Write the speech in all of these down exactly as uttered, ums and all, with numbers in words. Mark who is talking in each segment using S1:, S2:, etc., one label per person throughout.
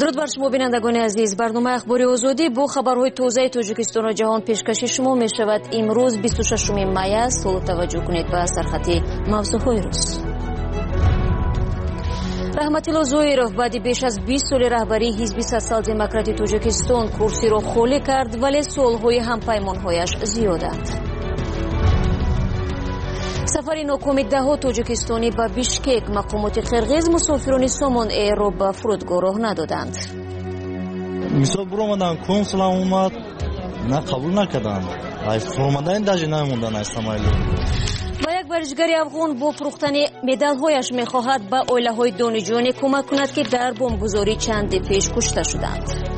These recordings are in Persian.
S1: درود بر شما بینندگان عزیز. برنامه اخباری آزادی با خبرهای تازه تاجیکستان و جهان پیشکش شما می شود. امروز بیست و ششم می است. حالا توجه کنید به سرخط موضوعهای روز. رحمتالله زویرов بعد بیش از بیست سال رهبری حزب سوسیال دموکرات تاجیکستان کرسی را خالی کرد، ولی سالهای همپیمانهایش زیادند. سفر ناکام دهها تاجیکستانی به بیشکک، مقامات قرقیز مسافران سامان ایر را به فرودگاه راه ندادند.
S2: مثال برآمدن کنسول اومد نه قبول نکردند. ای فرماندن داجی نموندن اسماعیل.
S1: و یک برجگری افغان با فروختن مدال‌هایش می‌خواهد به عائله‌های دانشجویان کمک کند که در بمبگذاری چند پیش کشته شدند.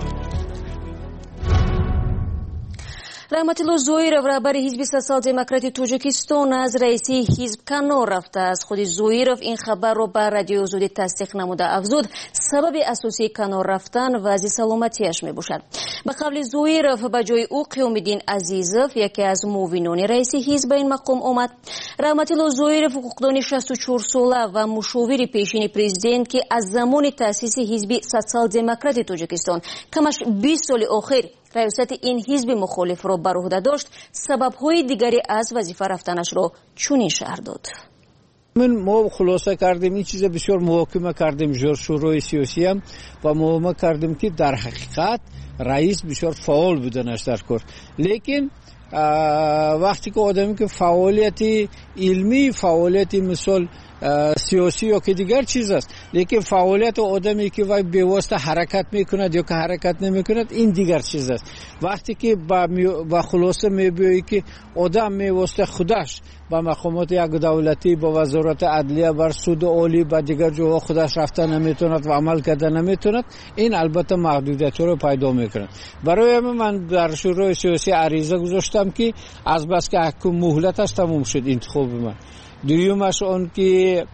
S1: رحمتالله زویرов رهبر حزب سوسیال دموکرات تاجیکستان از رئیسی حزب کنار رفته است. خود زویرov این خبر را به رادیو آزادی تصدیق نموده افزود سبب اساسی کنار رفتن وضع سلامتیش میباشد. به قول زویرov به جای او قیامالدین عزیزов یکی از معاونان رئیس حزب به این مقام آمد. رحمتالله زویرov حقوقدان شصت و چهار ساله و مشاور پیشین پرزیدنت که از زمان تأسیس حزب سوسیال دموکرات تاجیکستان کمش بیست سال آخر ریاست این حزب مخالف را بر عهده داشت، سبب‌های دیگری از وظیفه رفتنش را چنین شرح داد.
S3: من ما خلاصه کردیم این چیز بسیار محاکمه کردیم جور شورای سیاسی هم و محاکمه کردیم که در حقیقت رئیس بسیار فعال بودنش در کار، لیکن وقتی که آدمی که فعالیت علمی، فعالیت مثال سیاسی یا که دیگر چیز است، لیکن فعالیت آدمی که وای به واسطه حرکت میکند یا که حرکت نمیکند این دیگر چیز است. وقتی که با خلاصه میبینی که آدم به واسطه خودش با مقامات یک دولتی، با وزارت عدلیه، بر سود عالی، با دیگر جاها خودش رفته نمیتوند و عمل کرده نمیتوند، این البته محدودیت رو پیدا میکنه. برای من در شورای سیاسی عریضه گذاشتم که از بس که حکم مهلتش تموم شد انتخاب من. دویمش اون که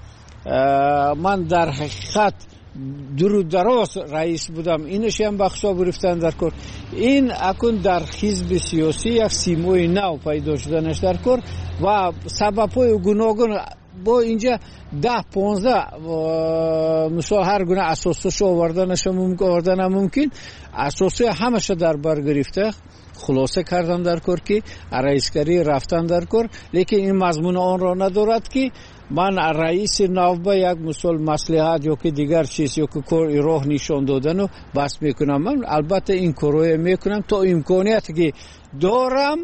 S3: من در حقیقت درو دراز رئیس بودم، اینش هم بخشا گرفتن در کار. این اکن در حزب سیاسی یک سیمای نو پیدا شدنش در کار و سبب‌های گوناگون با اینجا ده پانزده مثال هر گونه اساسش آوردنش ممکن آوردن ممکن اساسی همش در بر گرفته خلاصه کردن در کار که رئیسگری رفتن در کار، لیکن این مضمون آن را ندارد که من رئیس نوبه یک مثال مصلحت یا که دیگر چیز یا که کار راه نشان دادن و بس میکنم. من البته این کارو میکنم تا امکانیتی که دارم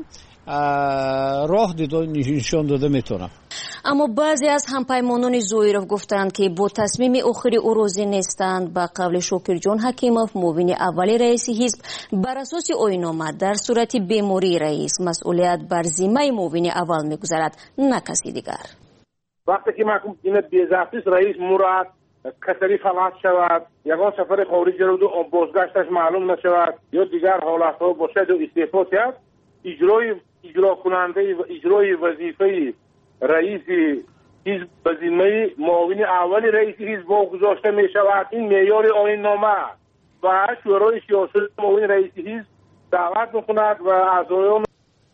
S3: راه نشان داده میتونم.
S1: اما بعضی از همپیمانان زویرov گفتند که با تصمیم آخری او راضی نیستند. به قول شاکرجان حکیمov معاون اول رئیس حزب بر اساس آیین‌نامه در صورت بیماری رئیس مسئولیت بر ذمه معاون اول میگذرد، نه کسی دیگر.
S4: وقتی که محکوم این بی‌ضبطی رئیس مراد کسری فلات شود، یگان سفر خارج رو و بازگشتش معلوم نشود یا دیگر حالت‌ها باشد و استعفا کرد، اجرای اجرا کننده و اجرای وظیفه رئیس حزب به ذمه معاون اول رئیس حزب گذاشته می شود. این معیار آیین‌نامه و شورای سیاسی معاون رئیس حزب دعوت می‌کند و اعضایان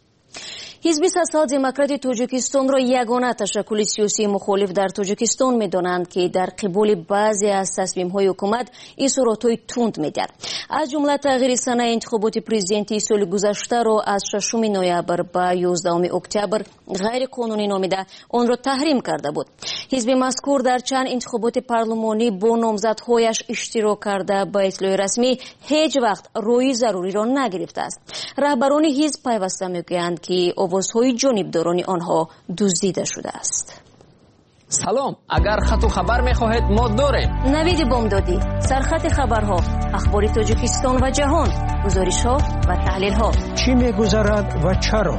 S1: حزب سوسیال دموکرات تاجیکستان را یگانه تشکل سیاسی مخالف در تاجیکستان می‌دانند که در قبال بعضی از تصمیم‌های حکومت اصرارات‌های تند می‌دهد. از جمله تغییر سنه انتخابات پرزیدنتی سال گذشته را از ششم نوامبر به یازدهم اکتبر غیر قانونی نامیده آن را تحریم کرده بود. حزب مذکور در چند انتخابات پارلمانی با نامزدهایش اشتراک کرده به اطلاع رسمی هیچ وقت روی ضروری را نگرفته است. رهبران حزب پیوسته میگویند که آوازهای جانبداران آنها دزدیده شده است.
S5: سلام، اگر خط و خبر میخواهید ما داریم.
S1: نوید بامدادی، سرخط خبرها، اخبار تاجیکستان و جهان، گزارش‌ها و تحلیل‌ها.
S6: چی میگذرد و چرا؟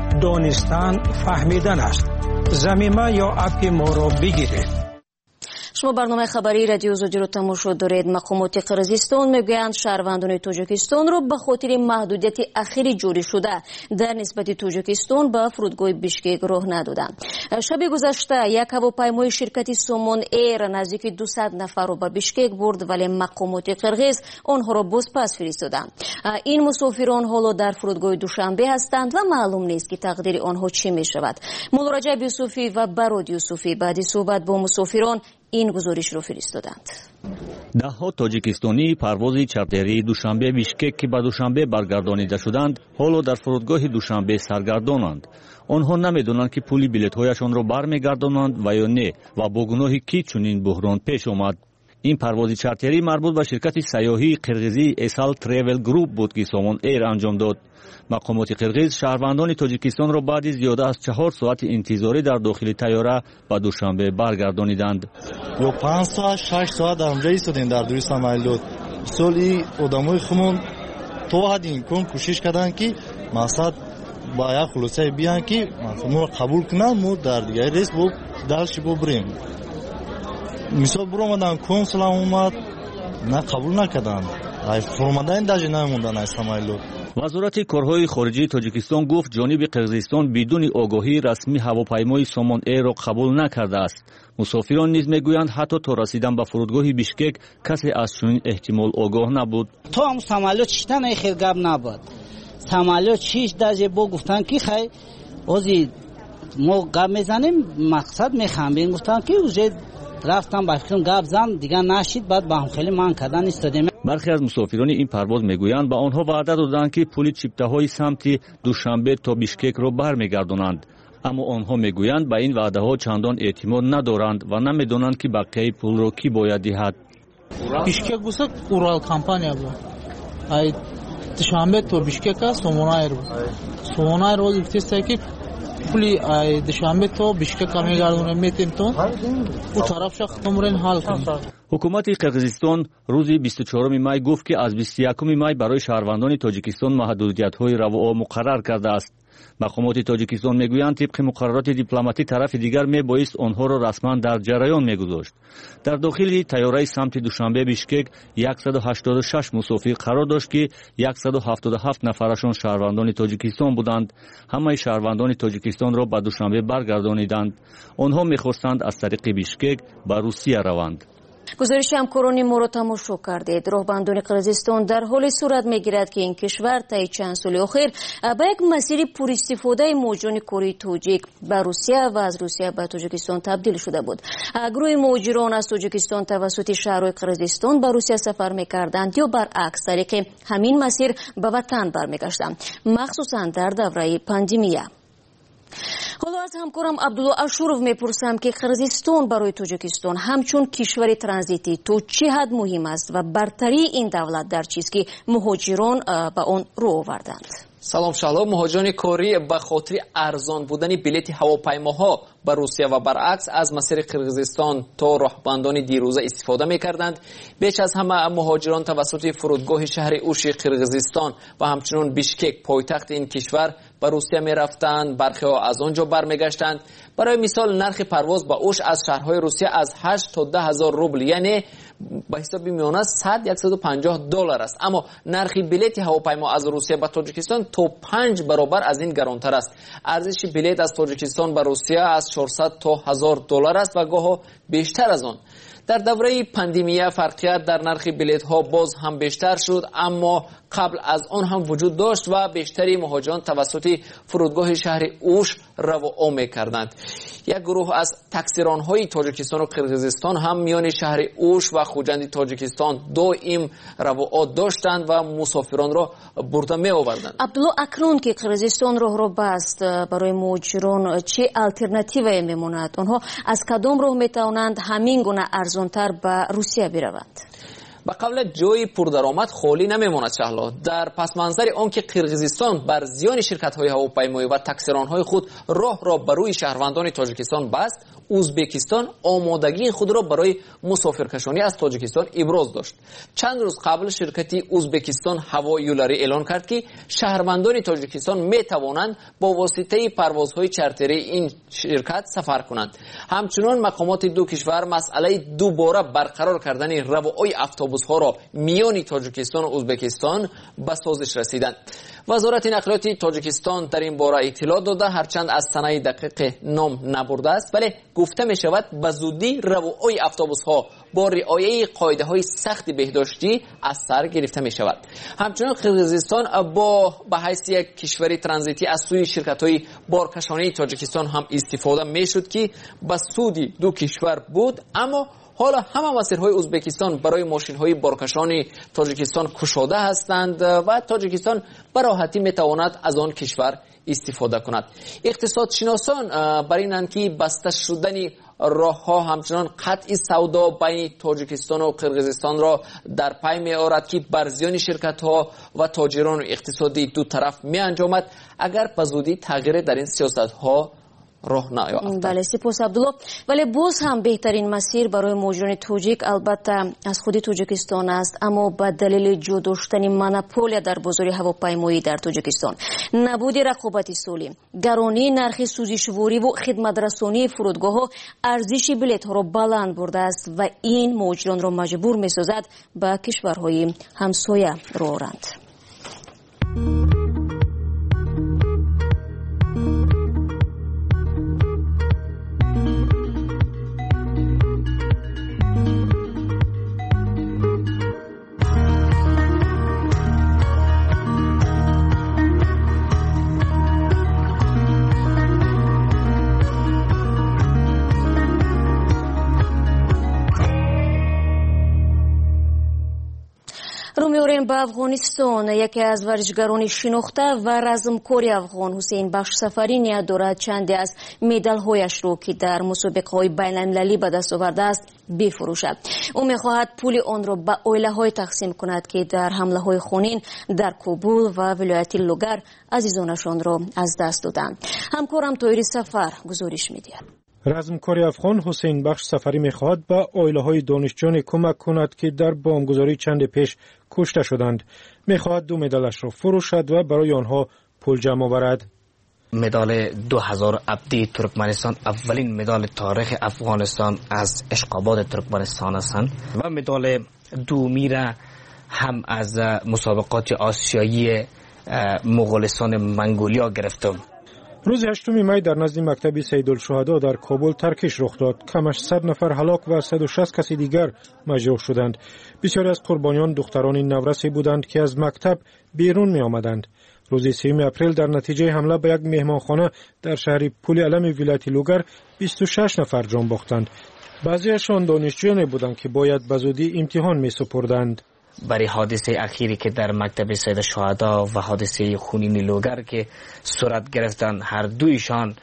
S6: دانستن فهمیدن است. زمینه یا اپ ما را بگیرید.
S1: شما برنامه خبری رادیو آزادی رو تماشا دارید. مقامات قرقیزستان میگویند شهروندان تاجیکستان رو به خاطر محدودیت اخیری جاری شده در نسبت تاجیکستان به فرودگاه بیشکک راه ندادند. شب گذشته یک هواپیمای شرکت سامان ایر نزدیک دویست نفر رو به بیشکک برد، ولی مقامات قرقیز آنها را بازپس فرستادند. این مسافران حالا در فرودگاه دوشنبه هستند و معلوم نیست که تقدیر آنها چی می شود. مولا رجب یوسفی و براد یوسفی بعد صحبت با مسافران این گزارش را فرستادند.
S7: دهها تاجیکستانی پروازی چارتری دوشنبه بیشکک که به دوشنبه برگردانیده شدند حالا در فرودگاه دوشنبه سرگردانند. آنها نمیدونند که پولی بلیط‌هایشان را برمیگردانند و یا نه و با گناهی کی چنین بحران پیش آمد. این پرواز چارتری مربوط به شرکت سیاحی قرغیزی اسال تریول گروپ بود که سامان ایر انجام داد. مقامات قرغیز شهروندان تاجیکستان را بعد زیاده از چهار ساعت انتظاری در داخل طیاره به دوشنبه برگردانیدند.
S2: یا پنج ساعت شش ساعت در اونجا ایستادیم در دوی سامایلوت. سالی آدمای خمون تو حد امکان کوشش کردن که مقصد با یک خلاصه بیان که ما قبول کنن ما در دیگه ریس با دلش ببریم. مثال برآمدن کنسول اومد نه قبول نکردن. ای فرماندن داج نموندن از سامایلوت.
S7: وزارت کارهای خارجی تاجیکستان گفت جانب قرغیزستان بدون آگاهی رسمی هواپیمای سامان ایر را قبول نکرده است. مسافران نیز میگویند حتی تا رسیدن به فرودگاه بیشکک کسی از چنین احتمال آگاه نبود.
S8: تو هم سامایلوت چیتن ای خیلی گپ نبود. سامایلوت چیش داج با گفتن که خی اوزی ما گپ میزنیم مقصد میخوام گفتن که اوزی رفتم با فکرم گپ زدم دیگه نشید بعد با هم خیلی من کردن استادیم.
S7: برخی از مسافران این پرواز میگویند به آنها وعده دادند که پول چیپته‌های سمت دوشنبه تا بیشکک را برمیگردانند، اما آنها میگویند به این وعده ها چندان اعتماد ندارند و نمیدانند که بقیه پول را کی باید دهد.
S9: بیشکک بوسه اورال کمپانیا بود. ای دوشنبه تا بیشکک سومونایر بود. سومونایر رو گفتست که پولی دوشنبه تا بیشکک میگردونیم میتیم تو او طرف شخص تمرین حل کنیم.
S7: حکومت قرغیزستان روز بیست و چهارم می گفت که از بیست و یکم می برای شهروندان تاجیکستان محدودیت‌های رواق مقرر کرده است. مقامات تاجیکستان میگویند طبق مقررات دیپلماتی طرف دیگر میبایست آنها را رسما در جریان میگذاشت. در داخل طیاره سمت دوشنبه بیشکک صد و هشتاد و شش مسافر قرار داشت که صد و هفتاد و هفت نفرشان شهروندان تاجیکستان بودند. همه شهروندان تاجیکستان را به دوشنبه برگردانیدند. آنها میخواستند از طریق بیشکک به روسیه روند.
S1: گزارش همکاران ما را تماشا کردید. راهبندان قرغیزستان در حال صورت میگیرد که این کشور طی چند سال اخیر به یک مسیر پر استفاده مهاجران کره تاجیک به روسیه و از روسیه به تاجیکستان تبدیل شده بود. گروه مهاجران از تاجیکستان توسط شهرهای قرغیزستان به روسیه سفر میکردند یا برعکس طریق همین مسیر به وطن برمیگشتند، مخصوصا در دوره پاندمی. حالا از همکارم عبدالله اشورov میپرسم که قرغیزستان برای تاجیکستان همچون کشور ترانزیتی تو چه حد مهم است و برتری این دولت در چیست که مهاجران به آن رو آوردند؟
S5: سلام شهلا. مهاجران کره به خاطر ارزان بودن بلیط هواپیماها به روسیه و برعکس از مسیر قرغیزستان تا راهبندان دیروزه استفاده می‌کردند. بیش از همه مهاجران توسط فرودگاه شهر اوش قرغیزستان و همچنین بیشکک پایتخت این کشور به روسیه می‌رفتند، برخی ها از آنجا برمیگشتند. برای مثال نرخ پرواز به اوش از شهرهای روسیه از هشت تا ده هزار روبل یعنی به حساب میانه صد صد و پنجاه دلار است، اما نرخ بلیط هواپیما از روسیه به تاجیکستان تا پنج برابر از این گرانتر است. ارزش بلیط از تاجیکستان به روسیه از چهارصد تا هزار دلار است و گاه بیشتر از آن. در دوره پاندمی فرقیت در نرخ بلیط ها باز هم بیشتر شد، اما قبل از آن هم وجود داشت و بیشتری مهاجران توسط فرودگاه شهر اوش رو آمد کردند. یک گروه از تکثیران های تاجیکستان و قرغیزستان هم میان شهر اوش و خوجند تاجیکستان دائم روعات داشتند و مسافران را برده می آوردند.
S1: عبدالله، اکنون که قرغیزستان راه را بست، برای مهاجران چه الटरनेटिوی میموند؟ آنها از کدام راه میتوانند همین گونه ارزانتر به روسیه بروند؟
S5: به قول جای پردرآمد خالی نمیماند شهلا. در پس منظر آنکه قرغیزستان بر زیان شرکت‌های هواپیمایی و تکثیران‌های خود راه را بر روی شهروندان تاجیکستان بست، ازبکستان آمادگی خود را برای مسافرکشانی از تاجیکستان ابراز داشت. چند روز قبل شرکت ازبکستان هوا یولاری اعلان کرد که شهروندان تاجیکستان می توانند با واسطه پروازهای چارتری این شرکت سفر کنند. همچنین مقامات دو کشور مسئله دوباره برقرار کردن روای اتوبوس ها را میان تاجیکستان و ازبکستان به سازش رسیدند. وزارت نقلیات تاجیکستان در این باره اطلاع داده، هرچند از سنه دقیق نام نبرده است، ولی گفته می شود به زودی روای اتوبوس ها با رعایت قاعده های سخت بهداشتی از سر گرفته می شود. همچنین قرغیزستان با به حیث یک کشور ترانزیتی از سوی شرکت های بارکشانی تاجیکستان هم استفاده می شد که به سود دو کشور بود، اما حالا همه مسیرهای ازبکستان برای ماشین‌های بارکشان تاجیکستان کشاده هستند و تاجیکستان به راحتی میتواند از آن کشور استفاده کند. اقتصاد شناسان بر اینند که بسته شدن راه ها همچنان قطع سودا بین تاجیکستان و قرقیزستان را در پی می آورد که بر زیان شرکت ها و تاجران و اقتصادی دو طرف می انجامد اگر به زودی تغییر در این سیاست ها راه نیافتد.
S1: بله سپاس عبدالله. ولی باز هم بهترین مسیر برای مهاجران تاجیک البته از خود تاجیکستان است، اما به دلیل جا داشتن مونوپولیا در بازار هواپیمایی در تاجیکستان، نبود رقابت سالم، گرانی نرخ سوزشواری و خدمترسانی فرودگاه ها ارزش بلیط ها را بلند برده است و این مهاجران را مجبور می سازد به کشورهای همسایه رو آورند. رو می‌آوریم به افغانستان. یکی از ورزشکاران شناخته و رزمکار افغان حسین بخش سفری نیت دارد چندی از مدال‌هایش را که در مسابقه‌های بین‌المللی به دست آورده است بفروشد. او می‌خواهد پول آن را به عائله‌های تقسیم کند که در حمله‌های خونین در کابل و ولایت لوگر عزیزانشان را از دست دادند. همکارم طاهر سفر گزارش می‌دهد.
S10: رزمکار افغان حسین بخش سفری می‌خواهد به عائله‌های دانشجویان کمک کند که در بمبگذاری چند پیش کشته شدند. می‌خواهد دو مدالش را فروشد و برای آنها پول جمع آورد.
S11: مدال دو هزار ابدی ترکمنستان اولین مدال تاریخ افغانستان از اشقاباد ترکمنستان است و مدال دومی را هم از مسابقات آسیایی مغولستان منگولیا گرفتم.
S10: روز هشتم می در نزد مکتب سیدالشهدا در کابل ترکش رخ داد. کمش صد نفر هلاک و صد و شصت کسی دیگر مجروح شدند. بسیاری از قربانیان دختران نورسی بودند که از مکتب بیرون می آمدند. روز سوم اپریل در نتیجه حمله به یک مهمانخانه در شهر پول علم ولایت لوگر بیست و شش نفر جان باختند. بعضیشان دانشجویان بودند که باید به زودی امتحان می سپردند.
S11: برای حادثه اخیری که در مکتب سید شهدا و حادثه خونین لوگر که صورت گرفتن، هر دویشان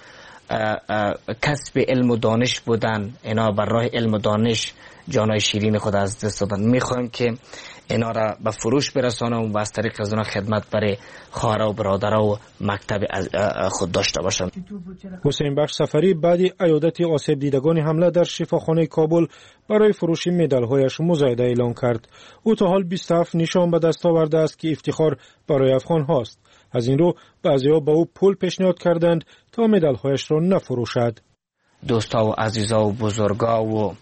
S11: کسب علم و دانش بودن. اینا بر راه علم و دانش جانای شیرین خود از دست دادن. میخوایم که اینا را به فروش برسانم و از طریق از اونا خدمت برای خواهرها و برادرها و مکتب خود داشته باشند.
S10: حسین بخش سفری بعد عیادت آسیب دیدگان حمله در شفاخانه کابل برای فروش مدال‌هایش مزایده اعلان کرد. او تا حال بیست و هفت نشان به دست آورده است که افتخار برای افغان هاست. از این رو بعضی‌ها به او پول پیشنهاد کردند تا مدال‌هایش را نفروشد.
S11: دوستا و عزیزا و بزرگا و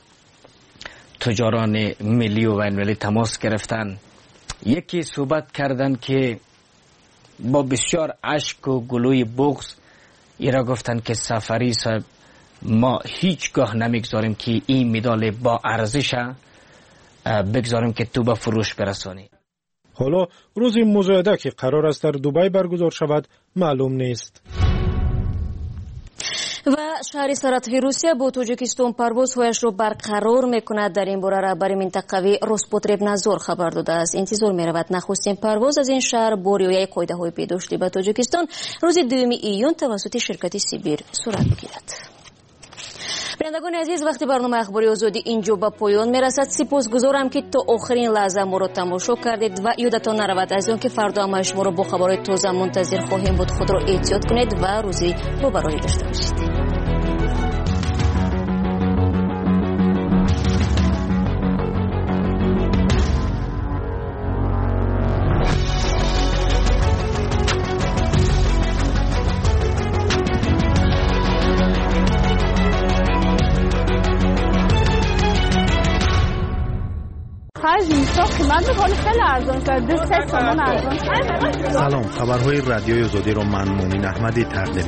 S11: تجاران ملی و بین‌المللی تماس گرفتن. یکی صحبت کردن که با بسیار اشک و گلوی بغض ایرا گفتن که سفری صاحب ما هیچگاه نمیگذاریم که این مدال با ارزش بگذاریم که تو به فروش برسانی.
S10: حالا روز مزایده که قرار است در دبی برگزار شود معلوم نیست.
S1: و شهر سراتوی روسیه با تاجیکستان پروازهایش را برقرار میکند. در این باره رهبر منطقوی روسپوتربنادزور خبر داده است. انتظار میرود نخستین پرواز از این شهر با رعایت قاعده‌های پیداشتی به تاجیکستان روز دوم ایون توسط شرکت سیبیر صورت بگیرد. بینندگان عزیز، وقتی برنامه اخباری آزادی اینجا به پایان میرسد. سپاسگزارم که تا آخرین لحظه ما را تماشا کردید و یادتان نرود از آن که فردا هم شما را با خبرهای تازه منتظر خواهیم بود. خود را احتیاط کنید و روزی روبرایی داشته باشید.
S12: Faz قیمت میکنه خیلی ارزان شد دو سه تومن ارزان.
S13: سلام، خبرهای رادیوی آزادی رو من مومین احمدی تقدیم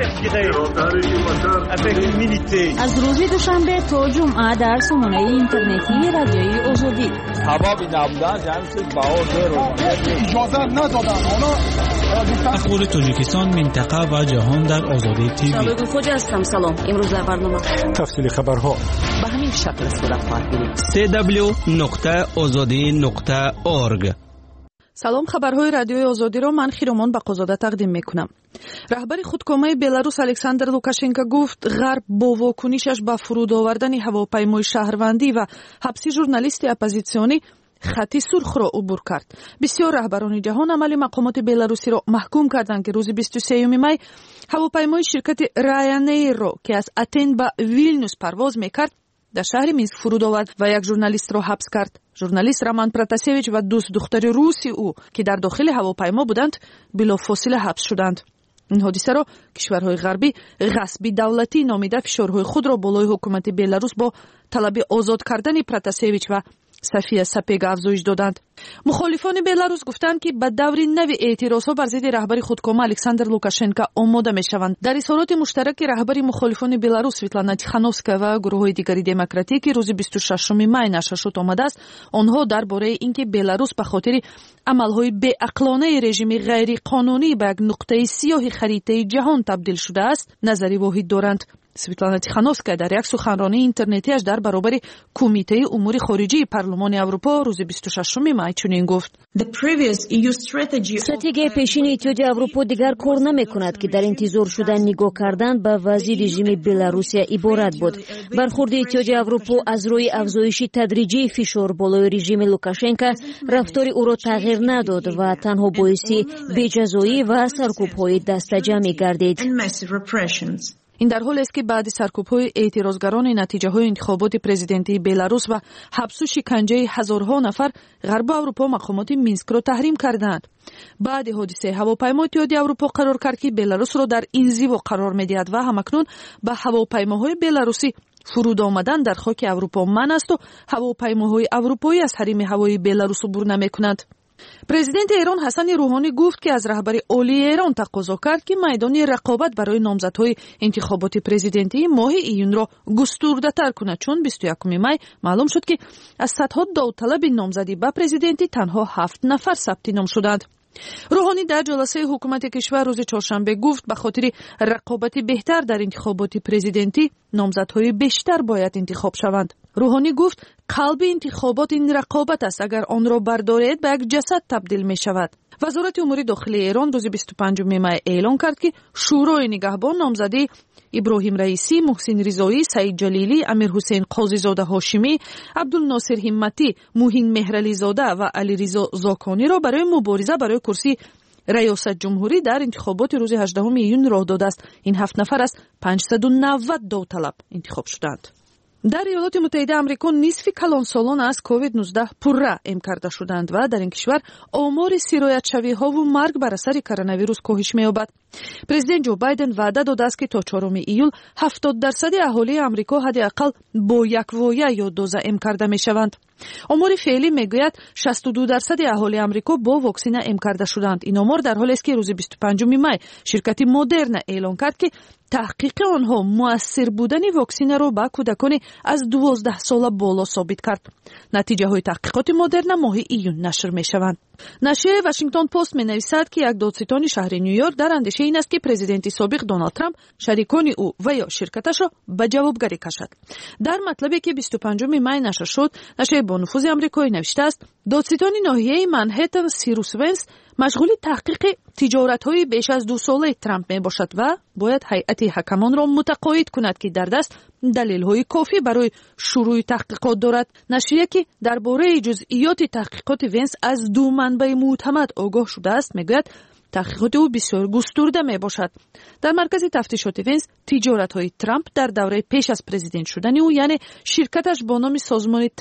S13: می‌کنم.
S1: از روز دوشنبه تا جمعه در سامانه اینترنتی رادیوی آزادی.
S14: حبابی نبودن جمعیت باور اجازه ندادن.
S15: اخبار تاجیکستان، منطقه و جهان در آزادی تیوی.
S1: سلام خوجا هستم. سلام. امروز در برنامه
S10: تفصیل خبرها
S16: به همین شکل صورت خواهد گرفت.
S15: سی دبلیو نقطه آزادی نقطه اورگ.
S17: سلام، خبرهای رادیوی آزادی را من خیرومان بقازاده تقدیم میکنم. رهبر خودکامه بلاروس الکساندر لوکاشنکو گفت غرب با واکنشش به فرود آوردن هواپیمای شهروندی و حبس ژورنالیست اپوزیسیونی خطی سرخ را عبور کرد. بسیار رهبران جهان عملی مقامات بلاروسی را محکوم کردند که روز بیست و سوم می هواپیمای شرکت رایانیر را که از اتن به ویلنیوس پرواز میکرد در شهر مینسک فرود آورد و یک ژورنالیست را حبس کرد. ژورنالیست رمان پراتاسیویچ و دوست دختر روسی او که در داخل هواپیما بودند بلافاصله حبس شدند. این حادثه را کشورهای غربی غصب دولتی نامیده فشارهای خود را بالای حکومت بلاروس با طلب آزاد کردن پراتاسیویچ و صفیه سپیگا افزایش دادند. مخالفان بلاروس گفتند که به دور نو اعتراضها بر ضد رهبر خودکامه الکساندر لوکاشنکو آماده میشوند. در اظهارات مشترک رهبر مخالفان بلاروس سویتلانا تیخانوفسکا و گروه‌های دیگری دموکراتیک روز بیست و ششم می نشر شد آمده است، آنها درباره اینکه بلاروس به خاطر عملهای بی‌عقلانه رژیم غیر قانونی به یک نقطه سیاه خریطه جهان تبدیل شده است نظری واحد دارند. سویتلانا تیخانوفسکا در یک سخنرانی اینترنتیش در برابر کمیته امور خارجی پارلمان اروپا روز بیست و ششم می چنین گفت:
S1: استراتژی پیشین اتحادیه اروپا دیگر کار نمی‌کند که در انتظار شدن نگاه کردن به وضع رژیم بلاروس عبارت بود. برخورد اتحادیه اروپا از روی افزایش تدریجی فشار بالای رژیم لوکاشنکو رفتار او را تغییر نداد و تنها باعث بی‌جزایی و سرکوب‌های دسته‌جمعی گردید.
S17: این در حالی است که بعد سرکوب‌های اعتراضگران نتیجه‌های انتخابات پرزیدنتی بلاروس و حبس و شکنجه هزارها نفر غرب اروپا مقامات مینسک را تحریم کردند. بعد حادثه هواپیما اتحادیه اروپا قرار کرد که بلاروس را در انزوا قرار می‌دهد و همکنون به هواپیماهای بلاروسی فرود آمدن در خاک اروپا منع است و هواپیماهای اروپایی از حریم هوایی بلاروس عبور نمی‌کنند. پرزیدنت ایران حسن روحانی گفت که از رهبر عالی ایران تقاضا کرد که میدان رقابت برای نامزدهای انتخابات پرزیدنتی ماه ایون را گسترده‌تر کند، چون بیست و یکم می معلوم شد که از صدها داوطلب نامزدی به پرزیدنتی تنها هفت نفر ثبت نام شدند. روحانی در جلسه حکومت کشور روز چهارشنبه گفت به خاطر رقابت بهتر در انتخابات پرزیدنتی نامزدهای بیشتر باید انتخاب شوند. روحانی گفت قلب انتخابات این رقابت است، اگر آن را بردارید به یک جسد تبدیل می شود. وزارت امور داخلی ایران روز بیست و پنجم می اعلام کرد که شورای نگهبان نامزده ابراهیم رئیسی، محسن رضایی، سعید جلیلی، امیر حسین قاضی زاده هاشمی، عبدالناصر همتی، موهین مهرعلی زاده و علیرضا زاکانی را برای مبارزه برای کرسی ریاست جمهوری در انتخابات روز هجدهم ایون راه داده است. این هفت نفر از پانصد و نود داوطلب انتخاب شدند. در ایالات متحده آمریکا نصف کلانسالان از کووید نوزده پرره ام کرده شدند و در این کشور آمار سرایت شوی‌ها و مرگ بر اثر کرونا ویروس کاهش می‌یابد. پرزیدنت جو بایدن وعده داده است که تا چهارم ایول هفتاد درصد اهالی آمریکا حداقل با یک وایه یا دوز ام کرده می‌شوند. آمار فعلی میگوید شصت و دو درصد اهالی آمریکا با واکسن ام کرده شدند. این آمار در حالی است که روز بیست و پنجم می شرکت مدرن اعلام کرد که تحقیق آنها مؤثر بودن واکسن را به کودکان از دوازده ساله بالا ثابت کرد. نتیجه های تحقیقات مدرن ماه ایون نشر می شوند. نشریه واشنگتن پست می نویسد که یک دادستان شهر نیویورک در اندیشه این است که پرزیدنت سابق دونالد ترامپ شریکان او و یا شرکتش را به جوابگری کشد. در مطلبی که بیست و پنجم می نشر شد، نشریه با نفوذ آمریکایی نوشته است دادستان ناحیه منهتن سیروس ونس مشغول تحقیق تجارت‌های بیش از دو ساله ترامپ می باشد و باید هیئت حکمان را متقاعد کند که در دست دلیل‌های کافی برای شروع تحقیقات دارد. نشریه که درباره جزئیات تحقیقات ونس از دو منبع معتمد آگاه شده است میگوید تحقیقات او بسیار گسترده می باشد. در مرکز تفتیشات ونس تجارت‌های ترامپ در دوره پیش از پرزیدنت شدن او یعنی شرکتش با نام سازمان ترامپ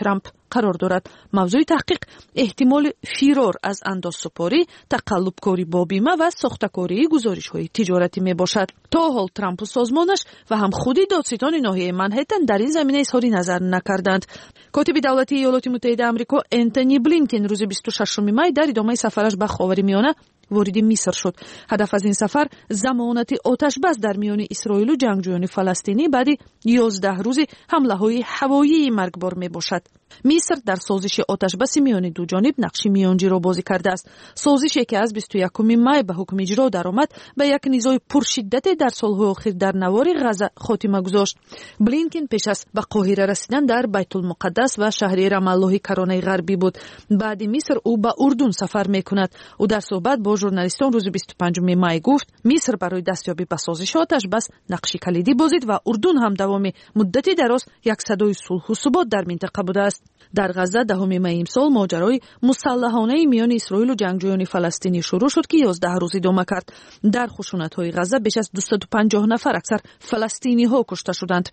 S17: قرار دارد. موضوع تحقیق احتمال فرار از اندازسپاری، تقلبکاری با بیمه و ساخته‌کاری گزارش‌های تجارتی میباشد. تا حال ترامپ و سازمانش و هم خودی دادستان ناحیه منهتن در این زمینه اظهار نظر نکردند. کاتب دولتی ایالات متحده آمریکا انتونی بلینکن روز بیست و ششم می در ادامه سفرش به خاورمیانه وارد مصر شد. هدف از این سفر ضمانت آتش بس در میان اسرائیل و جنگجویان فلسطینی بعد یازده روز حمله‌های هوایی مرگبار میباشد. مصر در سازش آتش بس میان دو جانب نقش میانجی را بازی کرده است. سازشی که از بیست و یکم می به حکم اجرا درآمد به یک نزاع پرشدت در سالهای اخیر در نوار غزه خاتمه گذاشت. بلینکن پیش از به قاهره رسیدن در بیت المقدس و شهر رام الله کرانه غربی بود. بعد مصر او به اردن سفر میکند. او در صحبت با ژورنالیستان روز بیست و پنجم می گفت مصر برای دستیابی به سازش آتش بس نقش کلیدی بازید و اردن هم دوام مدتی دراز یک صدای صلح و ثبات در منطقه بوده است. در غزه دهم می امسال ماجرای مسلحانه میان اسرائیل و جنگجویان فلسطینی شروع شد که یازده روز ادامه کرد. در خشونت‌های غزه بیش از دویست و پنجاه نفر اکثر فلسطینی‌ها کشته شدند.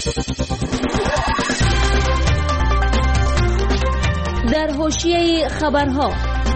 S1: در حاشیه خبرها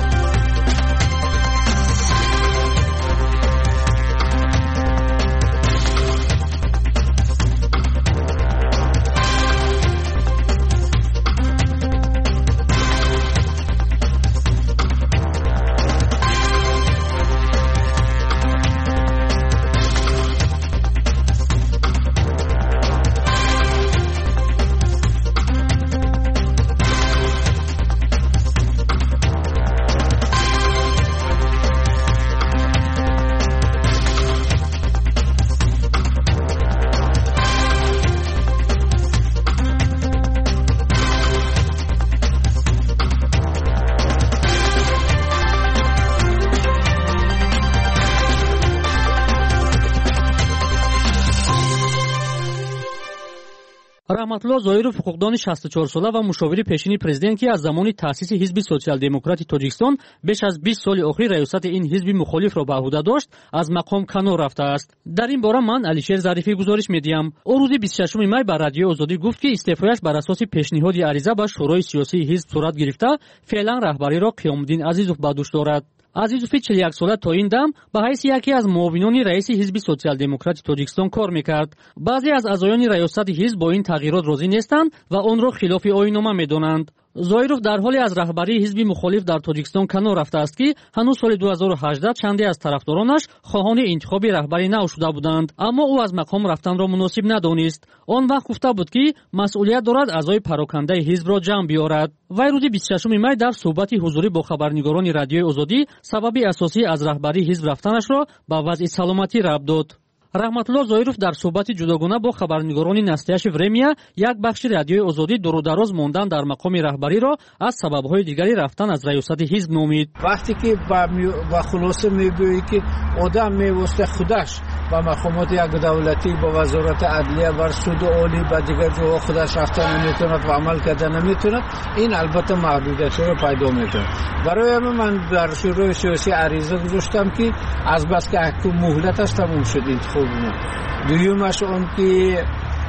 S18: رحمتالله زویروف حقوقدان شصت و چهار ساله و مشاور پیشین پرزیدنت که از زمان تأسیس حزب سوسیال دموکرات تاجیکستان بیش از بیست سال اخیر ریاست این حزب مخالف را به عهده داشت از مقام کنار رفته است. در این باره من علیشیر ظریفی گزارش میدیم. او روز بیست و ششم می به رادیو آزادی گفت که استعفایش بر اساس پیشنهاد عریضه به شورای سیاسی حزب صورت گرفته، فعلا رهبری را قیام‌الدین عزیزوف به دوش دارد. عزیزوف چهل و یک ساله تا این دم به حیث یکی از معاونان رئیس حزب سوسیال دموکرات تاجیکستان کار میکرد. بعضی از اعضایان ریاست حزب با این تغییرات راضی نیستند و آن را خلاف آیین‌نامه میدانند. زویروف در حالی از رهبری حزب مخالف در تاجیکستان کنار رفته است که هنوز سال دو هزار و هجده چندی از طرفدارانش خواهان انتخاب رهبری نو شده بودند، اما او از مقام رفتن را مناسب ندانست. آن وقت گفته بود که مسئولیت دارد اعضای پراکنده حزب را جمع بیاورد. وی روز بیست و ششم می در صحبت حضوری با خبرنگاران رادیوی آزادی سبب اساسی از رهبری حزب رفتنش را به وضع سلامتی ربط داد. رحمتالله زویروف در صحبت جداگانه با خبرنگاران نستیاش ورمیا یک بخش رادیوی آزادی دور و دراز ماندن در مقام رهبری را از سبب‌های دیگری رفتن از ریاست حزب نامید.
S3: وقتی که با خلاصه میگویی که آدم میوسته خودش با مقامات یک دولتی با وزارت عدلیه و سود عالی و دیگر جاها خودش رفتن نمیتوند و عمل کردن نمیتوند، این البته محدودیت را پیدا میکنه. برای همه من در شورای سیاسی عریضه گذاشتم که از بس که حکم مهلتش تموم شد انتخاب ما. دویمش اون که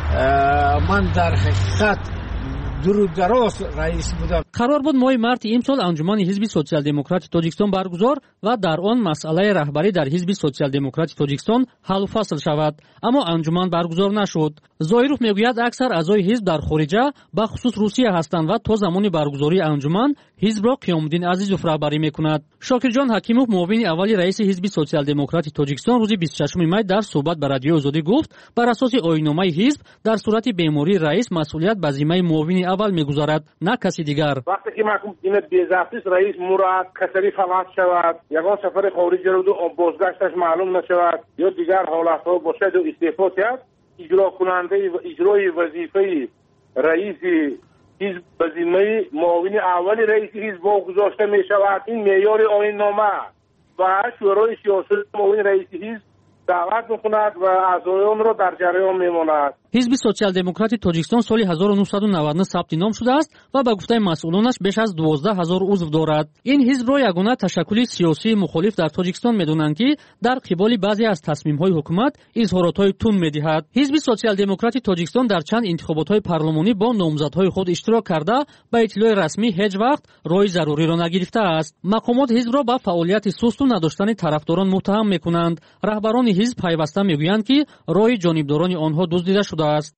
S3: من در حقیقت درو دراز رئیس بودم.
S18: قرار بود ماه مارت امسال انجمن حزب سوسیال دموکرات تاجیکستان برگزار و در آن مسئله رهبری در حزب سوسیال دموکرات تاجیکستان حل و فصل شود، اما انجمن برگزار نشد. زویروف میگوید اکثر اعضای حزب در خارجه به خصوص روسیه هستند و تا زمان برگزاری انجمن حزب را قیام‌الدین عزیزوف رهبری میکند. شاکر جان حکیموف معاون اول رئیس حزب سوسیال دموکرات تاجیکستان روز بیست و ششم می در صحبت با رادیو آزادی گفت بر اساس آیین‌نامه حزب در صورت بیماری رئیس مسئولیت به ذمه معاون اول میگذارد، نه کسی دیگر.
S4: وقتی که محکوم دیند بی‌ضابطه رئیس مراد کسری فلات شود، یگان سفر خارج رو و بازگشتش معلوم نشود یا دیگر حالت‌ها باشد و استعفا کرد، اجرا کننده و اجرای وظیفه رئیس حزب به ذمه معاون اول رئیس حزب واگذاشته می شود. این معیار آیین‌نامه و شورای سیاسی معاون رئیس حزب دعوت می‌کند و اعضایان را در جریان می‌ماند.
S18: حزب سوسیال دموکرات تاجیکستان سال هزار و نهصد و نود و نه ثبت نام شده است و به گفته مسئولانش بیش از دوازده هزار عضو دارد. این حزب را یگانه تشکل سیاسی مخالف در تاجیکستان می‌دانند که در قبال بعضی از تصمیم‌های حکومت اظهارات‌های تند می‌دهد. حزب سوسیال دموکرات تاجیکستان در چند انتخابات‌های پارلمانی با نامزدهای خود اشتراک کرده به اطلاع رسمی هیچ وقت رای ضروری را نگرفته است. مقامات حزب را به فعالیت سست و نداشتن طرفداران متهم می‌کنند. رهبران حزب پیوسته می‌گویند که رای جانبداران آنها دزدیده شده است.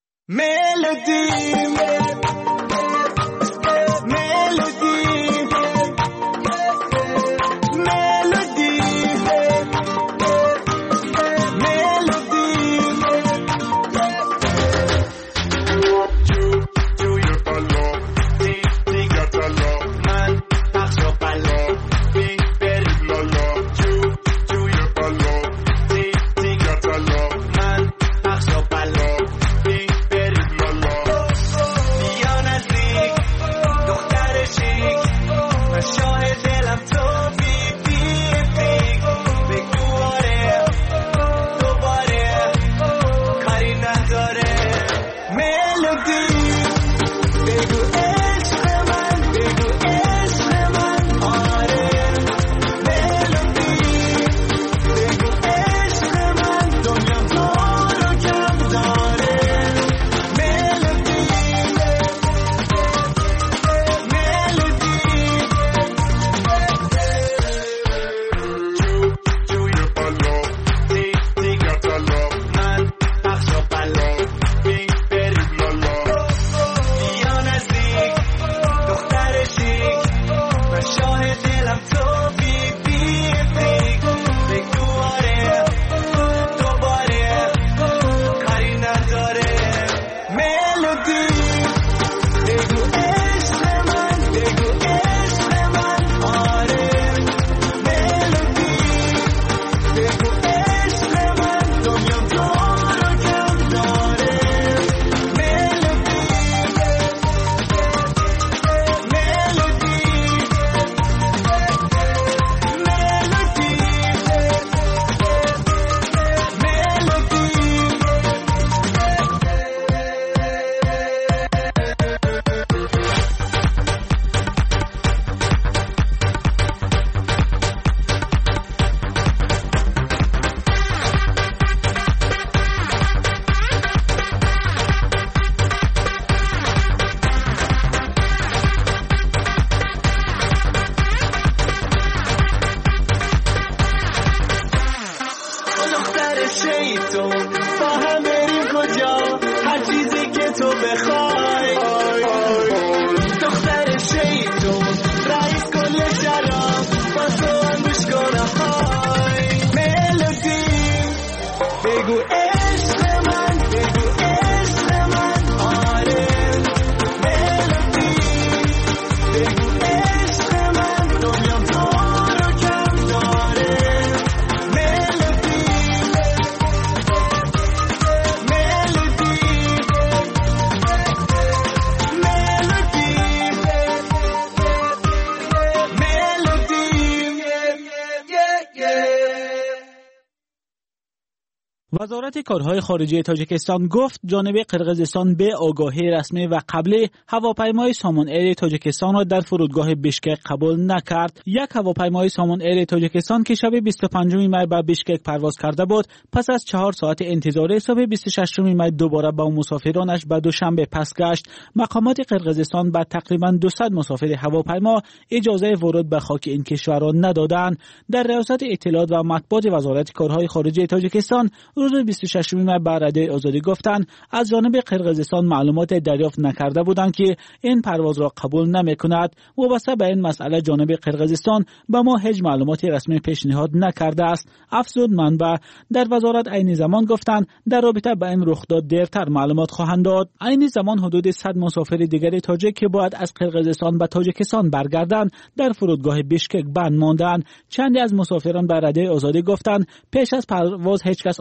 S19: وزارت کارهای خارجه تاجیکستان گفت جانب قرقیزستان به آگاهی رسمی و قبلی هواپیمای سامان ایر تاجیکستان را در فرودگاه بشکک قبول نکرد. یک هواپیمای سامان ایر تاجیکستان که شب بیست و پنجم می به بشکک پرواز کرده بود، پس از چهار ساعت انتظار صبح بیست و ششم می دوباره با مسافرانش به دوشنبه پس گشت. مقامات قرقیزستان به تقریبا دویست مسافر هواپیما اجازه ورود به خاک این کشور را ندادند. در ریاست اطلاعات و مطبوعات وزارت کارهای خارجه تاجیکستان روز بیست و ششم می به رادیوی آزادی گفتند از جانب قرقیزستان معلومات دریافت نکرده بودند که این پرواز را قبول نمی‌کند. وابسته به این مسئله جانب قرقیزستان به ما هیچ معلومات رسمی پیشنهاد نکرده است. افزود منبع در وزارت عین زمان گفتند در رابطه با این رخداد دیرتر معلومات خواهند داد. عین زمان حدود صد مسافر دیگر تاجیک که باید از قرقیزستان به تاجیکستان برگردند در فرودگاه بشکک بند ماندند. چندی از مسافران به رادیوی آزادی گفتند پیش از پرواز هیچ کس آنها را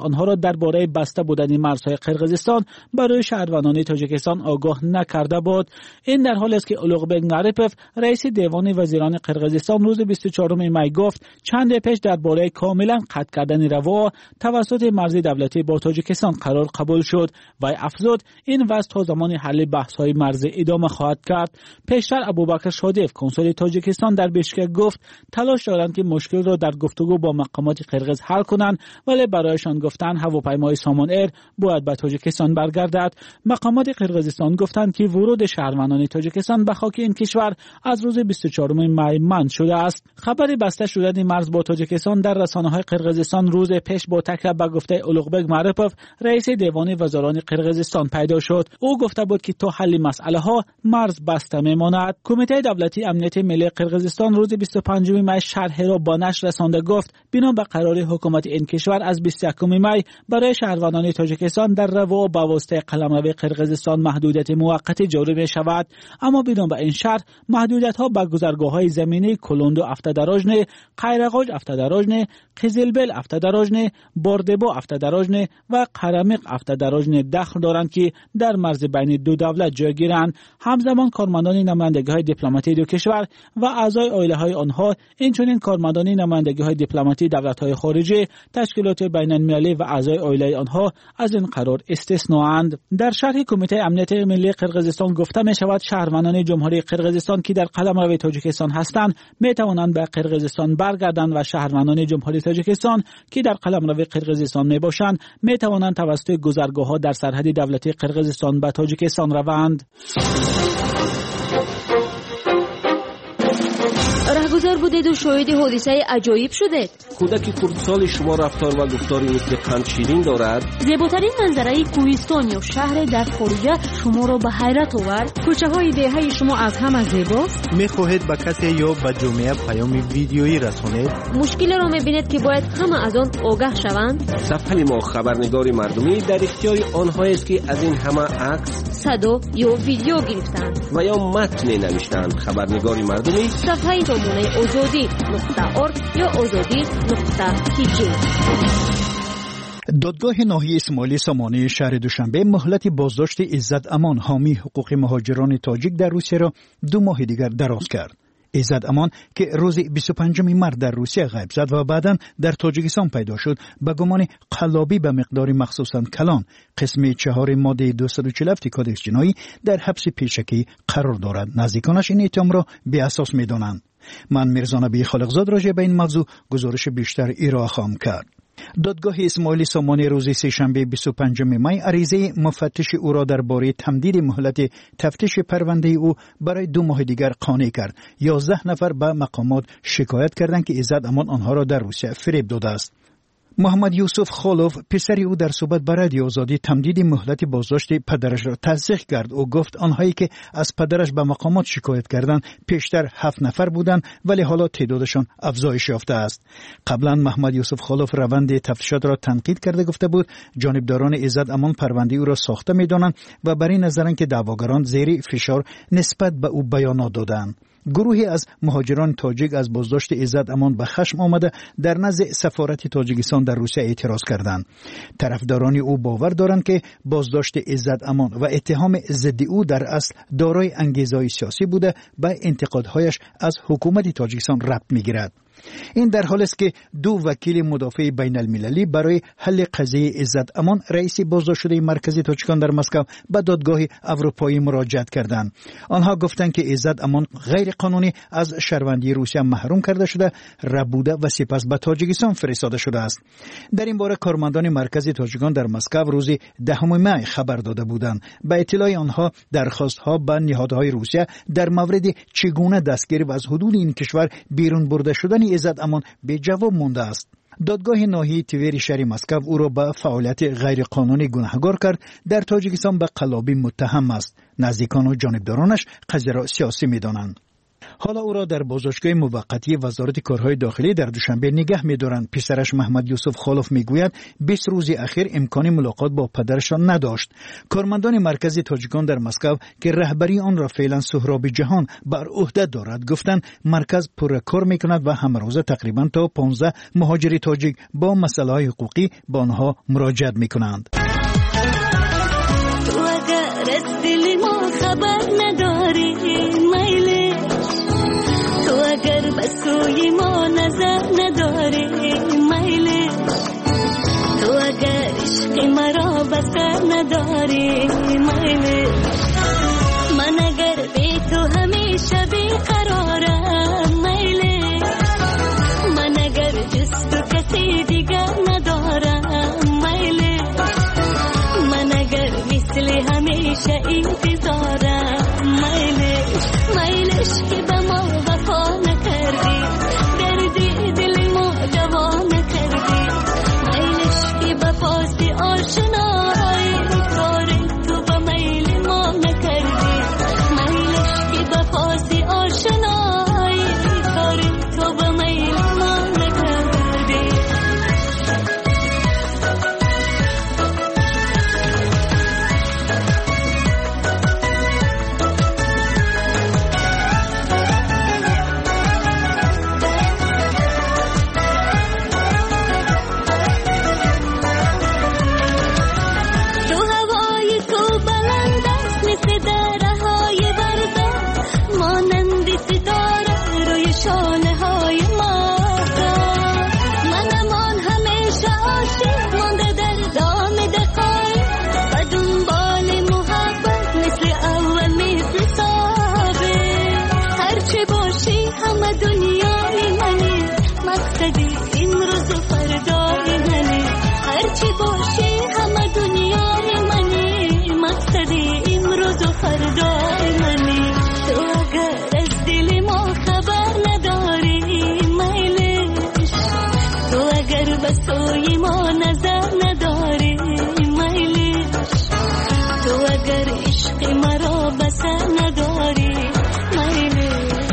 S19: درباره بسته بودن مرزهای قرقیزستان برای شهروندان تاجیکستان آگاه نکرده بود. این در حالی است که اولوغبک معرپف رئیس دیوان وزیران قرقیزستان روز بیست و چهارم می گفت چند پیش درباره کاملا قطع کردن روا توسط مرز دولتی با تاجیکستان قرار قبول شد و افزود این وضع تا زمان حل بحث‌های مرزی ادامه خواهد کرد. پیشتر ابوبکر شادیف کنسول تاجیکستان در بیشکک گفت تلاش دارند که مشکل را در گفتگو با مقامات قرقیز حل کنند، ولی برایشان گفتند هواپیمای سامان ایر باید به تاجیکستان برگردد. مقامات قرقیزستان گفتند که ورود شهروندان تاجیکستان به خاک این کشور از روز بیست و چهارم می منع شده است. خبر بسته شدن مرز با تاجیکستان در رسانه‌های قرقیزستان روز پیش با تکرار به گفته اولوغبک معرپف رئیس دیوان وزران قرقیزستان پیدا شد. او گفته بود که تا حل مسئله ها مرز بسته میماند. کمیته دولتی امنیت ملی قرقیزستان روز بیست و پنجم می شرح را با نشر رسانده گفت بنا به قرار حکومت این کشور از بیست و یکم می برای شهروندان تاجیکستان در روا به واسطه قلمرو قرقیزستان محدودیت موقتی جاری می شود، اما بنا به این شرح محدودیت ها به گذرگاه‌های زمینی کلوندو افتادراژنه، قایرغاج افتادراژنه، قزلبل افتادراژنه، باردبو افتادراژنه و قرمیق افتادراژنه دخل دارند که در مرز بین دو دولت جای گیرند. همزمان کارمندان نمایندگی‌های دیپلماتی دو کشور و اعضای عائله‌های آنها، اینچنین کارمندان نمایندگی‌های دیپلماتی دولت‌های خارجی، تشکیلات بین‌المللی و اعضای عائله آنها از این قرار استثنااند. در شرح کمیته امنیت ملی قرقیزستان گفته می شود شهروندان جمهوری قرقیزستان که در قلمرو تاجیکستان هستند می توانند به قرقیزستان برگردند و شهروندان جمهوری تاجیکستان که در قلمرو قرقیزستان می باشند می توانند توسط گذرگاه‌ها در سرحد دولتی قرقیزستان به تاجیکستان روند.
S1: رهگذر بودید و شاهد حادثه عجایب شدید.
S20: کودک خردسال شما رفتار و گفتاری مثل قند شیرین دارد.
S12: زیباترین منظره کوهستان یا شهر در خارجه شما را به حیرت آورد. کوچه های دهه شما از همه زیباست.
S13: میخواهید به کسی یا به جامعه پیام ویدیویی رسانید؟
S1: مشکل را میبینید که باید همه از آن آگاه شوند.
S20: صفحه ما خبرنگار مردمی در اختیار آنهایی است که از این همه عکس،
S1: صدا یا ویدیو گرفتند
S20: و یا متن نوشتند. خبرنگار مردمی
S1: صفحه نمونه آزادی نقطه ارگ یا آزادی نقطه تیجی.
S21: دادگاه ناحیه اسماعیلی سامانه شهر دوشنبه مهلت بازداشت عزت امان حامی حقوق مهاجران تاجیک در روسیه را دو ماه دیگر دراز کرد. عزت امان که روز بیست و پنجم مارس در روسیه غیب زد و بعداً در تاجیکستان پیدا شد، به گمان قلابی به مقدار مخصوصاً کلان قسم چهار ماده دویست و چهل و هفت کدکس جنایی در حبس پیشکی قرار دارد. نزدیکانش این اتهام را بی اساس می‌دانند. من میرزا نبی خالقزاد راجع به این موضوع گزارش بیشتر ارائه خواهم کرد. دادگاه اسماعیلی سامانه روز سه‌شنبه بیست و پنجم می عریضه مفتش او را درباره تمدید مهلت تفتیش پرونده او برای دو ماه دیگر قانع کرد. یازده نفر به مقامات شکایت کردند که عزت امان آنها را در روسیه فریب داده است. محمد یوسف خالوف پسر او در صحبت با رادیو آزادی تمدید مهلت بازداشت پدرش را تصدیق کرد. او گفت آنهایی که از پدرش به مقامات شکایت کردند پیشتر هفت نفر بودند ولی حالا تعدادشان افزایش یافته است. قبلا محمد یوسف خالوف روند تفتیشات را تنقید کرده گفته بود جانبداران عزت امان پرونده او را ساخته می‌دانند و بر این نظرند که دعواگران زیر فشار نسبت به او بیانات دادند. گروهی از مهاجران تاجیک از بازداشت عزت امان به خشم آمده در نزد سفارت تاجیکستان در روسیه اعتراض کردند. طرفداران او باور دارند که بازداشت عزت امان و اتهام ضد او در اصل دارای انگیزه‌های سیاسی بوده به انتقادهایش از حکومت تاجیکستان ربط می‌گیرد. این در حالی است که دو وکیل مدافع بین المللی برای حل قضیه عزت امان رئیس بازداشت شده مرکزی تاجیکستان در مسکو به دادگاه اروپایی مراجعت کردند. آنها گفتند که عزت امان غیر قانونی از شهروندی روسیه محروم کرده شده، ربوده و سپس به تاجیکستان فرستاده شده است. در این باره کارمندان مرکزی تاجیکستان در مسکو روز دهم می خبر داده بودند. به اطلاع آنها درخواست‌ها به نهادهای روسیه در مورد چگونه دستگیری و از حدود این کشور بیرون برده شدن عزت امان به جواب مانده است. دادگاه ناحیه تیوری شهر مسکو او را به فعالیت غیر قانونی گناهکار کرد. در تاجیکستان به قلابی متهم است. نزدیکان و جانبدارانش قضیه را سیاسی می‌دانند. حالا او را در بازداشتگاه موقتی وزارت کارهای داخلی در دوشنبه نگه می‌دارند. پسرش محمد یوسف خالف میگوید بیست روز اخیر امکان ملاقات با پدرش را نداشت. کارمندان مرکز تاجیکان در مسکو که رهبری آن را فعلا سهراب جهان بر عهده دارد گفتند مرکز پر کار میکند و همروزه تقریبا تا پانزده مهاجر تاجیک با مسائل حقوقی با آنها مراجعه میکنند.
S6: تو اگر از دل ما خبر نداری میله، تو اگر بسوی ما نظر نداری میله، تو اگر عشق مرا بسر نداری میله، من اگر بی تو همیشه بیقرارم میله، من اگر جز تو کسی دیگر ندارم میله، من اگر مثل همیشه انتظارم میله، میلش که به ما وفا نکردی، دردی دل ما جوا نکردی، میلش که به پاس آشنایی کار تو به میل ما نکردی، میلش که به پاس آشنایی کار تو به میل ما نکردی. بسوی ما نظر نداری میلش، تو اگر عشق مرا بسر نداری میلش.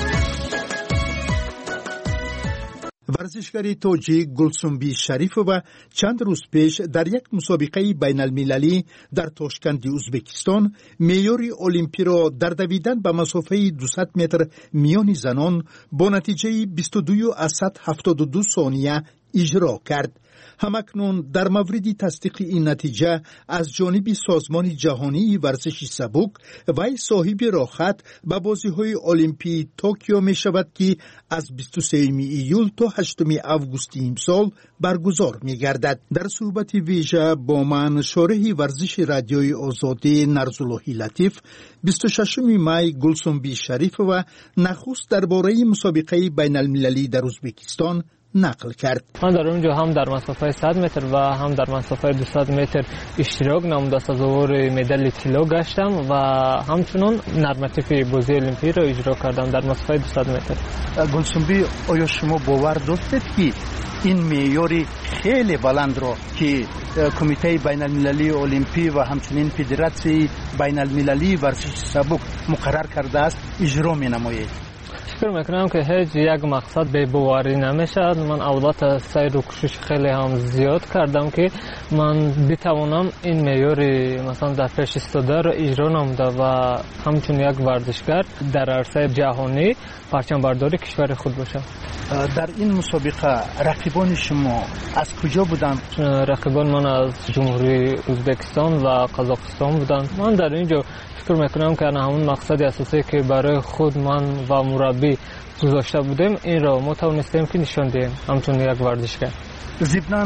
S21: ورزشکاری تاجیک گلسنبی شریف و چند روز پیش در یک مسابقه بین المللی در تاشکند ازبکستان معیار المپی را در دویدن به مسافه دویست متر میان زنان با نتیجه بیست و دو و صد و هفتاد و دو ثانیه اجرا کرد. همکنون در مورد تصدیق این نتیجه از جانب سازمان جهانی ورزش سبک و صاحب راحت به بازی‌های المپی توکیو می شود که از بیست و سوم ایول تا هشتم آگوست امسال برگزار می گردد. در صحبت ویژه با من شارح ورزش رادیوی آزادی نرزاللهی لطیف بیست و ششم می گلسنبی شریف و نخست درباره مسابقه بین المللی در ازبکستان نقل کرد.
S22: من در اونجا هم در مسافه صد متر و هم در مسافه دویست متر اشتراک نموده سزاوار مدال طلا گشتم و همچنین نرمتیف بازی المپی را اجرا کردم در مسافه دویست متر.
S21: گلسنبی، آیا شما باور داشتید که این معیار خیلی بلند را که کمیته بین المللی المپی و همچنین فدراسیون بین المللی ورزش سبک مقرر کرده است اجرا می نماید؟
S22: فکر میکنم که هیچ یک مقصد به باوری نمیشد. من اولات سعی و کوشش خیلی هم زیاد کردم که من بتوانم این معیار مثلا در پیش ایستاده را اجرا نموده و همچون یک ورزشگر در عرصه جهانی پرچم برداری کشور خود باشم.
S21: در این مسابقه رقیبان شما از کجا بودند؟
S22: رقیبان من از جمهوری ازبکستان و قزاقستان بودند. من در اینجا فکر میکنم که همون مقصد اساسی که برای خود من و مربی گذاشته بودیم این را ما توانستیم که نشان دهیم همچون یک ورزشگر.
S21: ضمناً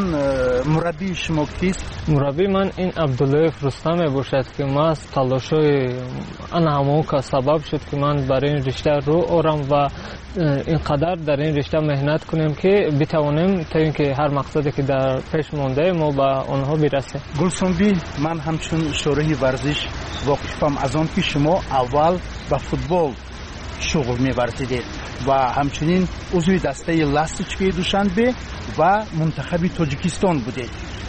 S21: مربی شما کیست؟
S22: مربی من این عبدالله رستم باشد که ما از تلاش‌های آن همون که سبب شد که من برای این رشته رو آرم و اینقدر در این رشته مهنت کنیم که بتوانیم تا اینکه هر مقصدی که در پیش مونده ما به آنها برسیم.
S21: گلسنبی، من همچون شارح ورزش واقفم از آن که شما اول به فوتبال شغل می‌ورزیدید و همچنین عضو دسته لاستیچکی دوشنبه و منتخب تاجیکستان بودید.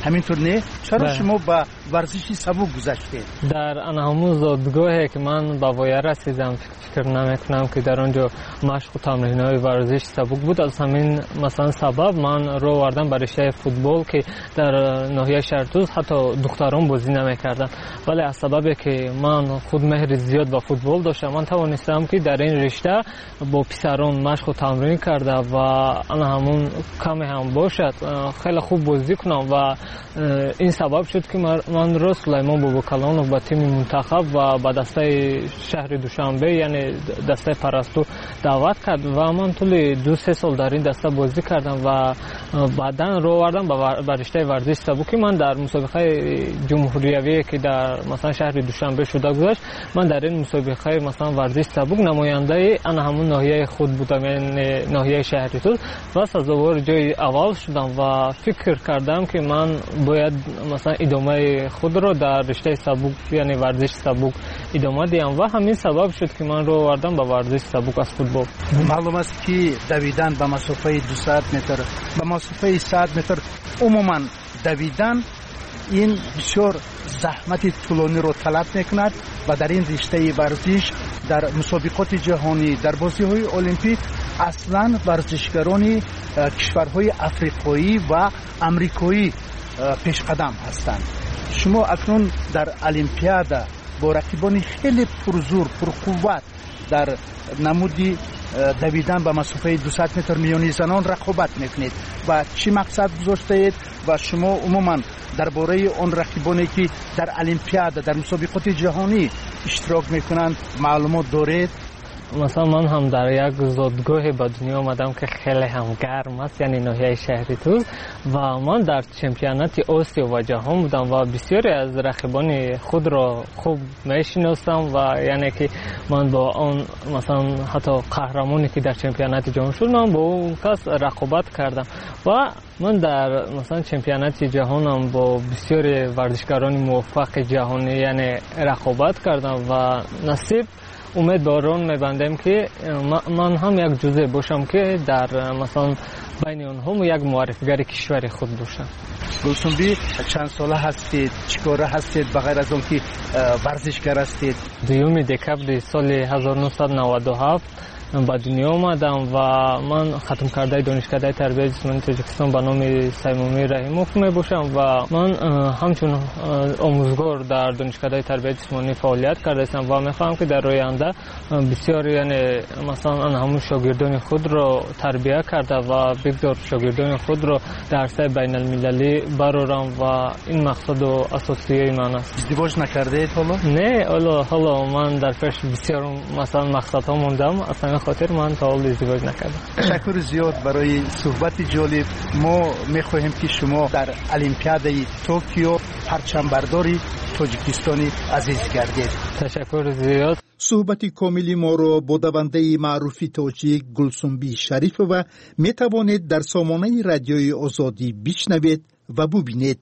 S21: همینطور نه؟ چرا
S22: بله.
S21: شما با ورزشی سبک گذشتید؟
S22: در آن همون زادگاهی که من با وای رسیدم فکر نمیکنم که در آنجا مشق و تمرین‌های ورزش سبک بود. از همین مثلا سبب من رو آوردم برای رشته فوتبال که در ناحیه شهرتوز حتی دختران بازی نمی‌کردن، ولی از سببی که من خود مهر زیاد با فوتبال داشتم من توانستم که در این رشته با پسران مشق و تمرین کرده و آن همون کمی هم باشد خیلی خوب بازی کنم و این سبب شد که من رو سلیمان باباکلانو با تیم منتخب و با دسته شهر دوشنبه یعنی دسته پرستو دعوت کرد و من طول دو سه سال در این دسته بازی کردم و بعداً رو آوردم به رشته ورزش سبکی. من در مسابقه جمهوریوی که در مثلا شهر دوشنبه شده گذشت من در این مسابقه مثلا ورزش سبک نماینده آن همون ناحیه خود بودم یعنی ناحیه شهرتوز و سزاوار جای اول شدم و فکر کردم که من باید مثلا ادامه خود رو در رشته سبک یعنی ورزش سبک ادامه دیم و همین سبب شد که من رو آوردم به ورزش سبک از فوتبال.
S21: معلوم است که دویدن به مسافت دویست متر به مسافت صد متر عموما دویدن این بسیار زحمت طولانی رو طلب میکند و در این رشته ورزش در مسابقات جهانی در بازی‌های المپیک اصلا ورزشکاران کشورهای افریقایی و امریکایی پیشقدم هستند. شما اکنون در المپیاد با رقیبان خیلی پرزور پرقوت در نمودی دویدن به مسافه دویست متر میانی زنان رقابت میکنید و چی مقصد گذاشته اید و شما عموما درباره آن رقیبانی که در المپیاد در مسابقات جهانی اشتراک میکنند معلومات دارید؟
S22: مثلا من هم در یک زادگاه به دنیا آمدم که خیلی هم گرم است یعنی ناحیه شهرتوز و من در چمپیونات آسیا و جهان بودم و بسیاری از رقیبان خود را خوب میشناسم و یعنی که من با آن مثلا حتی قهرمانی که در چمپیونات جهان شد من با اون کس رقابت کردم و من در مثلا چمپیونات جهانم با بسیاری ورزشکاران موفق جهانی یعنی رقابت کردم و نصیب امید بارون میبندم که من هم یک جزء باشم که در مثلا بین آنها یک معرفیگر کشور خود باشم.
S21: گلسنبی چند ساله هستید؟ چیکاره هستید بغیر از اون که ورزشگر هستید؟
S22: دوم دکبر سال هزار و نهصد و نود و هفت به دنیا آمدم و من ختم کرده دانشکده تربیت جسمانی تاجیکستان به نام سیمومی رحیموف می باشم و من همچون آموزگار در دانشکده تربیت جسمانی فعالیت کردم و میخواهم که در آینده بسیار یعنی مثلا همون شاگردان خود را تربیت کرده و بگذار شاگردان خود را در عرصه بین المللی برارم و این مقصد و اساسی من است.
S21: ازدواج نکرده حالا؟
S22: نه حالا حالا من در پیش بسیار مثلا مقصد ها موندم اصلا خاطر من تا حال ازدواج نکردم.
S21: تشکر زیاد برای صحبت جالب. ما میخواهیم که شما در المپیاد توکیو پرچم برداری تاجیکستانی عزیز گردید.
S22: تشکر زیاد.
S21: صحبت کاملی ما را با دونده معروفی تاجیک گلسنبی شریف و می توانید در سامانه رادیوی آزادی بشنوید و ببینید.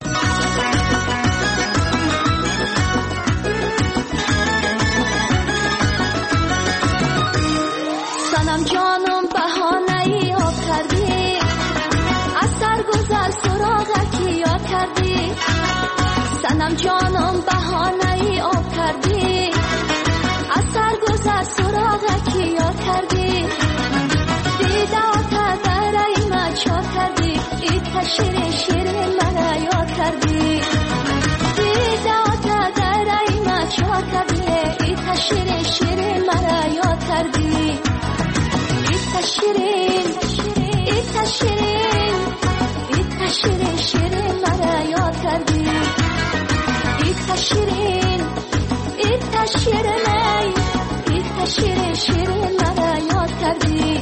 S6: سنم جانم بهانه ای آب کردی از سرگذر سراغکی یاد کردی سنم جانم بهانه ای آب کردی از سرگذر سراغکی یاد کردی دیده آتا در ایمه چاد کردی ای کشیر شیرین مرا یاد کردی دیده آتا در ایمه چاد کردی ای کشیر شیرین مرا یاد کردی شیرین ایتا شیرین ایتا شیرین شیرین مرا یاد کردی ایتا شیرین ایتا شیرین ایتا شیرین شیرین مرا یاد کردی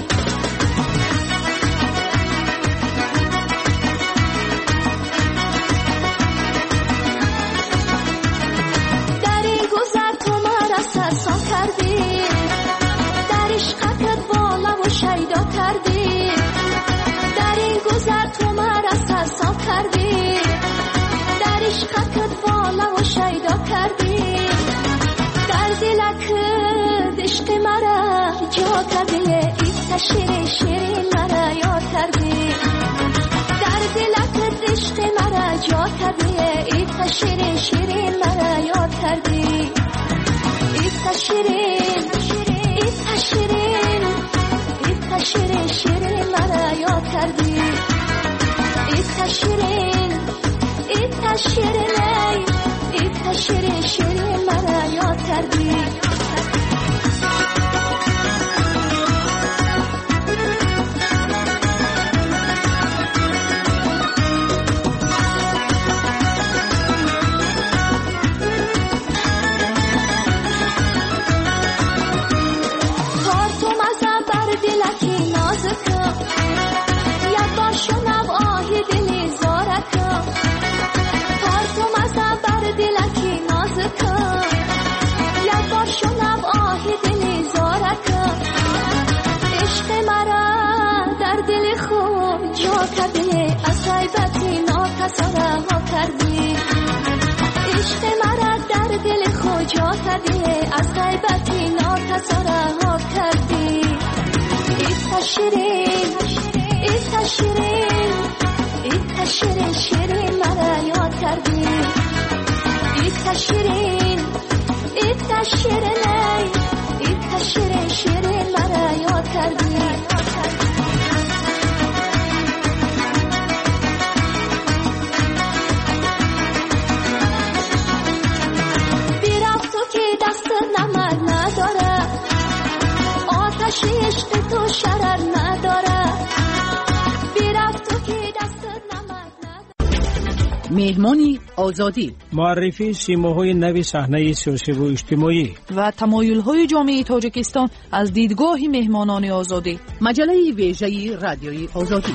S6: در این گذر تو مرا سرسام کردی در عشقت بالا و شیدا کردی در این گذر تو مرا سرسام کردی در عشقت بالا و شیدا کردی در دلت عشق مرا جا کردی ایتا شیرین شیرین مرا یاد کردی در دلت عشق مرا جا کردی ای تا شیرین شیرین مرا یاد کردی ای تا شیرین ای تا شیرین ای تا شیرین شیرین مرا یاد کردی ای تا شیرین ای تا شیرین ای تا شیرین شیرین مرا یاد کردی عشق مرا در دل خود جا کردی از غیبتی ناکسا رها کردی ای تا شیرین ای تا شیرین ای تا شیرین شیرین مرا یاد کردی ای تا شیرین ای تا شیرین ای تا شیرین شیرین مرا یاد کردی عشق تو شرر نداره بیرفت تو که دست نمک نداره
S2: مهمانی آزادی
S8: معرفی سیماهای نوی صحنه سیاسی و اجتماعی
S17: و تمایل‌های جامعه تاجیکستان از دیدگاه مهمانان آزادی
S2: مجله ویژه رادیوی آزادی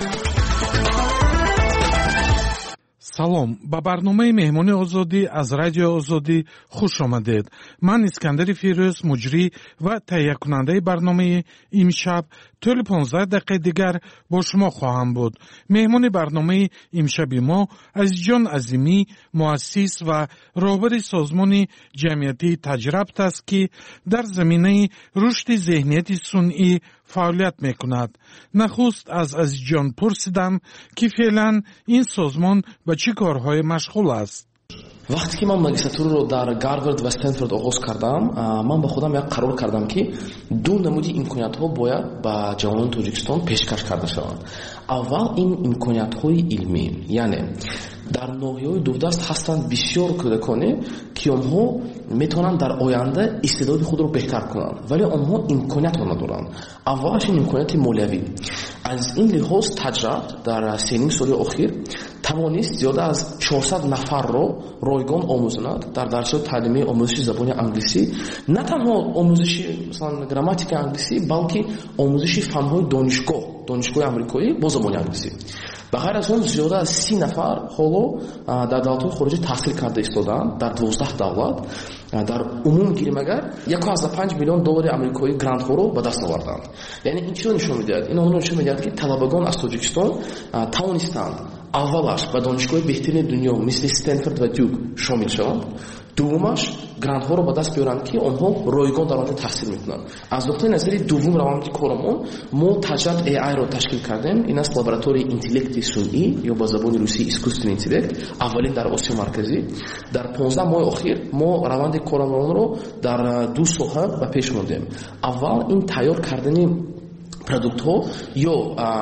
S23: салом ба барномаи меҳмони озодӣ аз радиои озодӣ хуш омадед. ман искандари фирӯз муҷрӣ ва таҳиякунандаи барномаи имшаб тӯли понздаҳ дақиқаи дигар бо шумо хоҳам буд. меҳмони барномаи имшаби мо азизҷон азимӣ, муассис ва роҳбари созмони ҷамъиятии таҷрабт аст ки дар заминаи рушди зеҳнияти сунъӣ фаъолият мекунад. нахуст аз азизҷон пурсидам ки феълан ин созмон ба чӣ корҳое машғул аст.
S24: вақте ки ман магистратураро дар гарвард ва стенфорд оғоз кардам, ман ба худам як қарор кардам ки ду намуди имкониятҳо бояд ба ҷавонони тоҷикистон пешкаш карда шаванд. аввал ин имкониятҳои илмӣ, яъне дар ноҳияҳои дурдаст ҳастанд бисёр кӯдаконе ки онҳо метавонанд дар оянда истеъдоди худро беҳтар кунанд, вале онҳо имкониятро надоранд. аввалаш ин имконияти молиявӣ. аз ин лиҳоз таҷрабт дар сенин соли охир тавонист зиёда аз чорсад нафарро ройгон омӯзонад дар дарсҳои таълимии омӯзиши забони англисӣ, на танҳо омӯзиши масалан грамматикаи англисӣ, балки омӯзиши фанҳои донишгоҳ донишгоҳи амрикоӣ бо забони англисӣ. ба ғайр аз он зиёда аз си нафар ҳоло дар давлатҳои хориҷӣ таҳсил карда истодаанд, дар дувоздаҳ давлат. дар умум гирем агар як ҳазда панҷ миллион доллари амрикоӣ грантҳоро ба даст оварданд. яъне ин чиро нишон медиҳад? ин онро нишон медиҳад ки талабагон аз тоҷикистон тавонистанд аввалаш ба донишгоҳи беҳтарини дунё мисли стенфорд ва дюк шомил шаванд, дуввумаш грантҳоро ба даст биёранд ки онҳо ройгон дар онҷо таҳсил мекунанд. аз нуқтаи назари дуввум раванди корамон мо таҷраб эй ай-ро ташкил кардем. ин аст лабораторияи интеллекти сунъӣ ё ба забони русӣ искусственный интеллект, аввалин дар осиё марказӣ. дар понздаҳ моҳи охир мо раванди корамонро дар ду соҳа ба пеш мондем. аввал ин тайёр кардани продуктҳо ё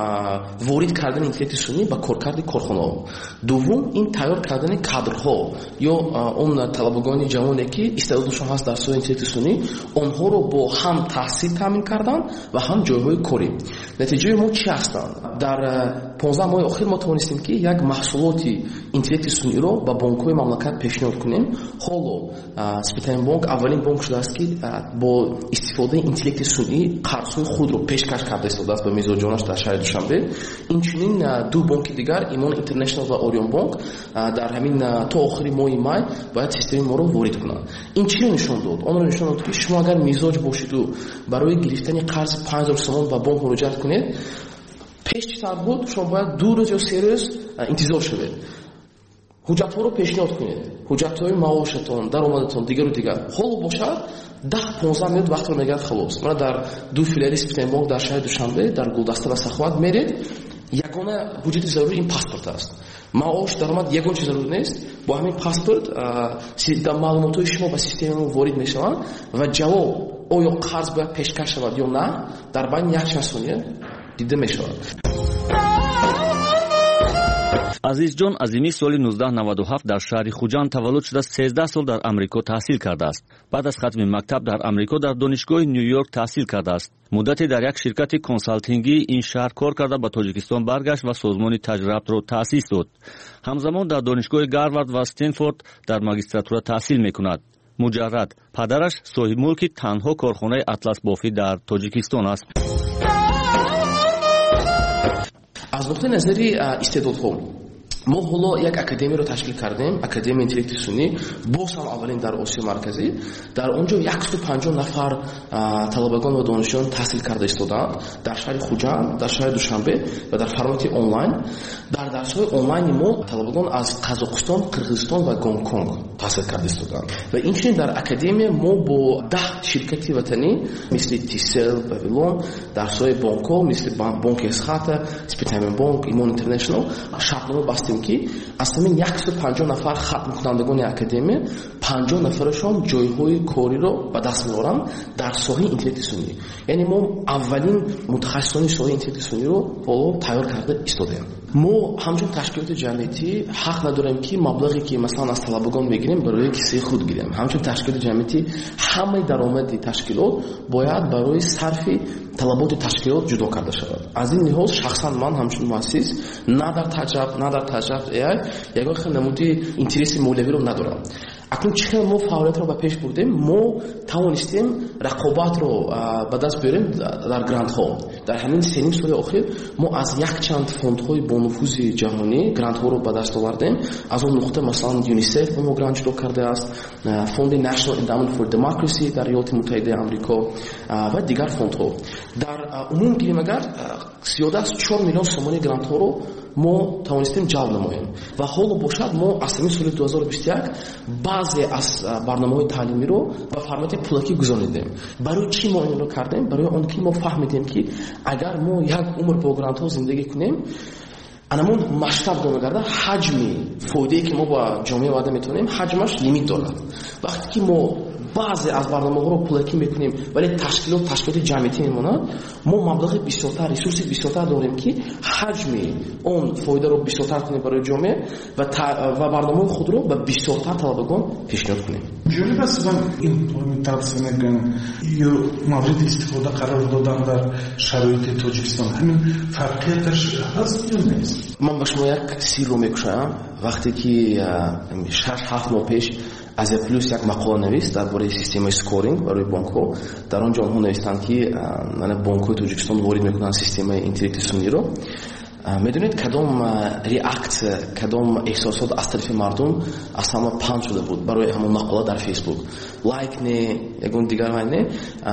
S24: ворид кардани интеллекти сунъӣ ба коркарди корхонаҳо. дуввум ин тайёр кардани кадрҳо ё он талабагони ҷавоне ки истеъдодшон ҳаст дар соҳаи интеллекти сунъӣ, онҳоро бо ҳам таҳсил таъмин кардан ва ҳам ҷойҳои корӣ. натиҷаи мо чӣ ҳастанд? дар понздаҳ моҳи охир мо тавонистем ки як маҳсулоти интеллекти сунъиро ба бонкҳои мамлакат пешниҳод кунем. ҳоло Спитайнбонк аввалин бонк шудааст ки бо истифодаи интеллекти сунъӣ қарзҳои худро пешкаш карда истодааст ба мизоҷонаш дар шаҳри душанбе. инчунин ду бонки дигар, Имон Интернешнл ва Орион бонк, дар ҳамин то охири моҳи май бояд системаи моро ворид кунанд. ин чиро нишон дод? онро нишон дод ки шумо агар мизоҷ бошиду барои гирифтани қарзи панҷ ҳазор сомон ба бонк муроҷиат кунед, пеш чӣ тавр буд? шумо бояд ду рӯз ё се рӯз интизор шавед, ҳуҷҷатҳоро пешниҳод кунед, ҳуҷҷатҳои маошатон, даромадатон, дигару дигар. ҳоло бошад даҳ понздаҳ минут вақтро мегирад халос. мана дар ду филиали Спитайнбонк дар шаҳри Душанбе дар Гулдаста ва Саховат меред, ягона ҳуҷҷати зарури ин паспорт аст. маош даромад ягон чиз зарур нест. Бо ҳамин паспорт маълумотҳои шумо ба системаи ворид мешаванд ва ҷавоб оё қарз бояд пешкаш шавад ё на дар байни якчанд сония дида мешавад.
S5: азизҷон азимӣ соли нуздаҳ наваду ҳафт дар шаҳри хуҷанд таваллуд шуда сездах сол дар амрико таҳсил кардааст. баъд аз хатми мактаб дар амрико дар донишгоҳи ню-йорк таҳсил кардааст. муддате дар як ширкати консалтингии ин шаҳр кор карда ба тоҷикистон баргашт ва созмони таҷрабатро таъсис дод. ҳамзамон дар донишгоҳи гарвард ва стенфорд дар магистратура таҳсил мекунад. муҷаррад падараш соҳибмулки танҳо корхонаи атлас бофӣ дар тоҷикистон аст.
S24: аз нуқтаи назари истеъдодҳо мо ҳоло як академияро ташкил кардем, академияи интеллекти сунӣ, боз ҳам аввалин дар Осиёи марказӣ. Дар онҷо яксад و панҷоҳ нафар талабагон ва донишҷӯён таҳсил карда истоданд дар шаҳри Хуҷанд, дар шаҳри Душанбе ва дар формати онлайн. дар дарсҳои онлайни мо талабагон аз Қазоқистон, Қирғизистон ва Гонконг таҳсил карда истоданд. ва инчунин дар академия мо бо даҳ ширкати ватанӣ мисли Тисел, Вавилон, дарсҳои бонкҳо мисли Бонки Эсхата, Спитаймен Бонк, Имон Интернешнл шартнома бастем ки аз ҳамин яксад و панҷоҳ нафар хатмкунандагони академия панҷоҳ нафарашон ҷойҳои кориро ба даст меоранд дар соҳаи интеллекти сунӣ. яъне мо аввалин мутахассисони соҳаи интеллекти суниро ҳоло тайёр карда истодаем. мо ҳамчун ташкилоти ҷамъиятӣ ҳақ надорем ки маблағе ки масалан аз талабагон мегирем барои кисаи худ гирем. ҳамчун ташкилоти ҷамъиятӣ ҳамаи даромади ташкилот бояд барои сарфи талаботи ташкилот ҷудо карда шавад. аз ин лиҳоз шахсан ман ҳамчун муассис на дар таҷаб на дар таҷаб ай ягон хел намуди интереси молиявиро надорам. акнун чӣ хел мо фаъолиятро ба пеш бурдем, мо тавонистем рақобатро ба даст биёрем дар грантҳо. дар ҳамин сеним соли охир мо аз якчанд фондҳои бонуфузи ҷаҳонӣ грантҳоро ба даст овардем. аз он нуқта масалан юнисеф ба мо грант ҷудо кардааст, фонди National Endowment for Democracy дар Иёлоти Муттаҳидаи Амрико ва дигар фондҳо. дар умум гирем агар зиёда аз чор миллион сомони грантҳоро мо тавонистем ҷалб намоем ва ҳоло бошад мо аз ҳамин соли ду ҳазору бисту як баъзе аз барномаҳои таълимиро ба формати пулакӣ гузаронидем. барои чӣ мо инро кардем? барои он ки мо фаҳмидем ки агар мо як умр бо грантҳо зиндагӣ кунем, анамон масштаб донагарда ҳаҷми фоидае ки мо ба ҷомеа ваъда метавонем ҳаҷмаш лимит дорад. вақте ки мо баъзе аз барномаҳоро пулакӣ мекунем вале ташкилот ташкилоти ҷамъиятӣ мемонад, мо маблағи бисёртар, ресурси бисёртар дорем ки ҳаҷми он фоидаро бисёртар кунем барои ҷомеа ва ва барномаи худро ба бисёртар талабагон пешниҳод кунем.
S7: ҷолиб аст ман ин тавсия мекунам ё мавриди истифода қарор додан дар шароити Тоҷикистон ҳамин фарқияташ ҳаст ё нест?
S24: ман ба шумо як сирро мекушаям. вақте ки шаш ҳафт моҳ пеш Азия Плюс як мақола навист дар бораи системаи скоринг барои бонкҳо. дар он ҷо онҳо навистанд ки бонкҳои Тоҷикистон ворид мекунанд системаи интеллекти суниро. медонед кадом реакция, кадом эҳсосот аз тарафи мардум аз ҳама панд шуда буд барои ҳамон мақола дар Фейсбук? лайк не, ягон дигар вай не,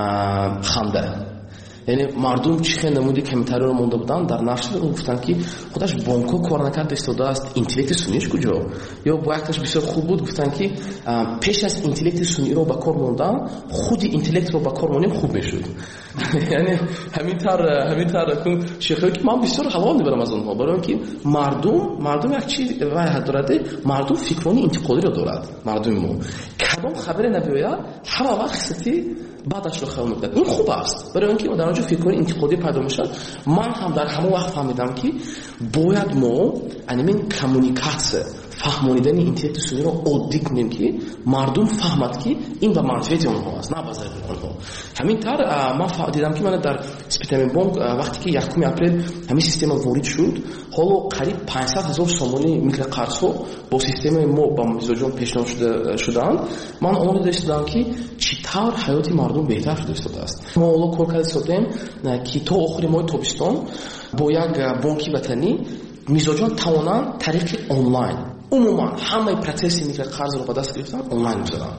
S24: ханда. яъне мардум чӣ хел намуди комментариёро монда буданд дар нашр гуфтанд ки худаш бонкҳо кор накарда истодааст, интеллекти суниш куҷо? ё бо якташ бисёр хуб буд, гуфтанд ки пеш аз интеллекти суниро ба кор мондан худи интеллектро ба кор монем хуб мешуд. яъне ҳаминтар ҳаминтар шехое ки ман бисёр ҳалол мебарам аз онҳо, барои он ки мардум мардум як чӣ вай дорад, мардум фикрони интиқодиро дорад. мардуми мо кадом хабаре набиёяд ҳама вақт хисати баъдашро хабар мекунад. ин хуб аст, барои он ки дар онҷо фикрони интиқодӣ пайдо мешавад. ман ҳам дар ҳамон вақт фаҳмидам ки бояд мо анамин коммуникатсия фаҳмонидани интеллекти суниро оддӣ кунем ки мардум фаҳмад ки ин ба манфиати онҳо аст, на ба зарари онҳо. ҳаминтар ман дидам ки мана дар Спитаймен Бонк вақте ки якуми апрел ҳамин система ворид шуд, ҳоло қариб панҷсад ҳазор сомони миклиқарзҳо бо системаи мо ба мизоҷон пешниҳод шудаанд. ман он дида истодам ки чӣ тавр ҳаёти мардум беҳтар шуда истодааст. мо ҳоло кор карда истодем ки то охири моҳи тобистон бо як бонки ватанӣ мизоҷон тавонанд тариқи онлайн умуман ҳамаи протесси миклиқарзро ба даст гирифтан онлайн гузаранд.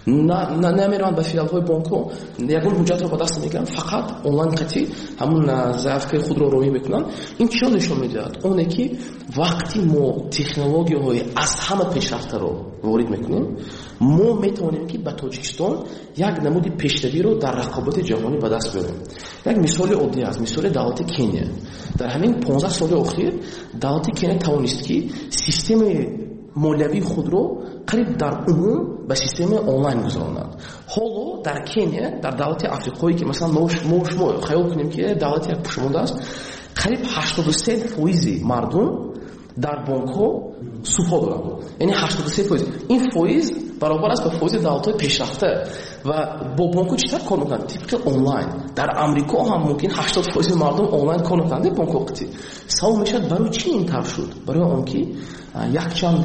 S24: намераванд ба филиалҳои бонкҳо, ягон ҳуҷҷатро ба даст мегиранд, фақат онлайн қатӣ ҳамун заявкаи худро ромӣ мекунанд. ин чиро нишон медиҳад? оне ки вақти мо технологияҳои аз ҳама пешрафтаро ворид мекунем, мо метавонем ки ба Тоҷикистон як намуди пешравиро дар рақобати ҷаҳонӣ ба даст биёрем. як мисоли оддӣ аст, мисоли давлати Кения. дар ҳамин понздаҳ соли охир давлати Кения тавонист ки системаи молиявии худро қариб дар умум ба системаи онлайн гузаронад. ҳоло дар Кения, дар давлати африқое ки масалан мо шумо хаёл кунем ки давлати як пушмонда аст, қариб ҳаштоду се фоизи мардум дар бонкҳо субҳо доранд. яъне ҳаштоду се фоиз. ин фоиз баробар аст ба фоизи давлатҳои пешрафта ва бо бонкҳо чӣ тавр кор мекунанд? типки онлайн. дар Амрико ҳам мумкин ҳаштод фоизи мардум онлайн кор мекунанд бонкҳо қитӣ. савол мешавад, барои чӣ ин тавр шуд? барои он ки якчанд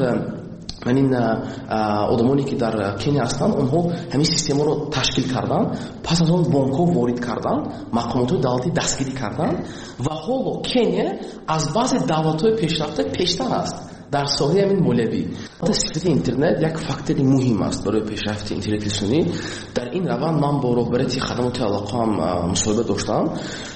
S24: من این آدمانی که در کنیا هستند اونها همین سیستم رو تشکیل کردن، پس از اون بانک ها وارد کردن، مقامات دولتی دستگیری کردن و حالا کنیا از بعضی دولت های پیشرفته پیشتر است در ساحه همین مولوی. استفاده اینترنت یک فاکتور مهم است برای پیشرفت اینترنت رسانی. در این روند من با رهبری خدمات علاقه مصاحبه داشتم.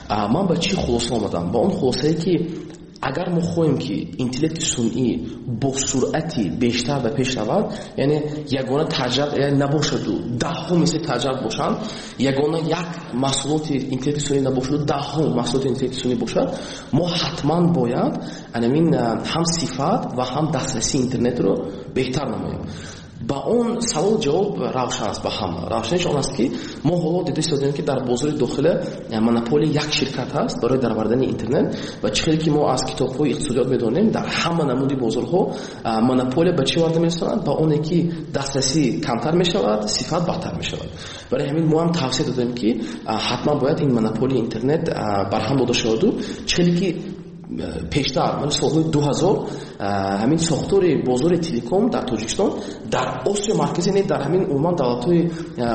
S24: من به چی خلاصه آمدم؟ با اون خلاصه‌ای که اگر ما خواهیم که اینترنت صنعی با سرعتی بیشتر و پیش رود، یعنی یگانه تجربه یعنی نباشد و ده ها مثل تجربه باشند، یگانه یک محصولات اینترنت صنعی نباشد و ده ها محصولات اینترنت صنعی باشد، ما حتما باید همین هم صفات و هم دسترسی اینترنت رو بهتر نماییم. با اون سوال جواب روشن است. با هم روشنش آن است که ما حالا دیده شدیم که در بازار داخل مونوپول یک شرکت هست برای درآوردن اینترنت و چیزی که ما از کتاب‌های اقتصادیات می‌دونیم در همه نمودی بازارها مونوپول به چه وارد می‌شوند؟ با اون که دسترسی کمتر می‌شود، صفات بهتر می‌شود. برای همین ما هم توصیه دادیم که حتما باید این مونوپول اینترنت برهم داده شود و چیزی که پیشتر من سالهای دو هزار همین ساختار بازار تلکوم در تاجیکستان در آسیا مرکزی نه در همین عمان دولت‌های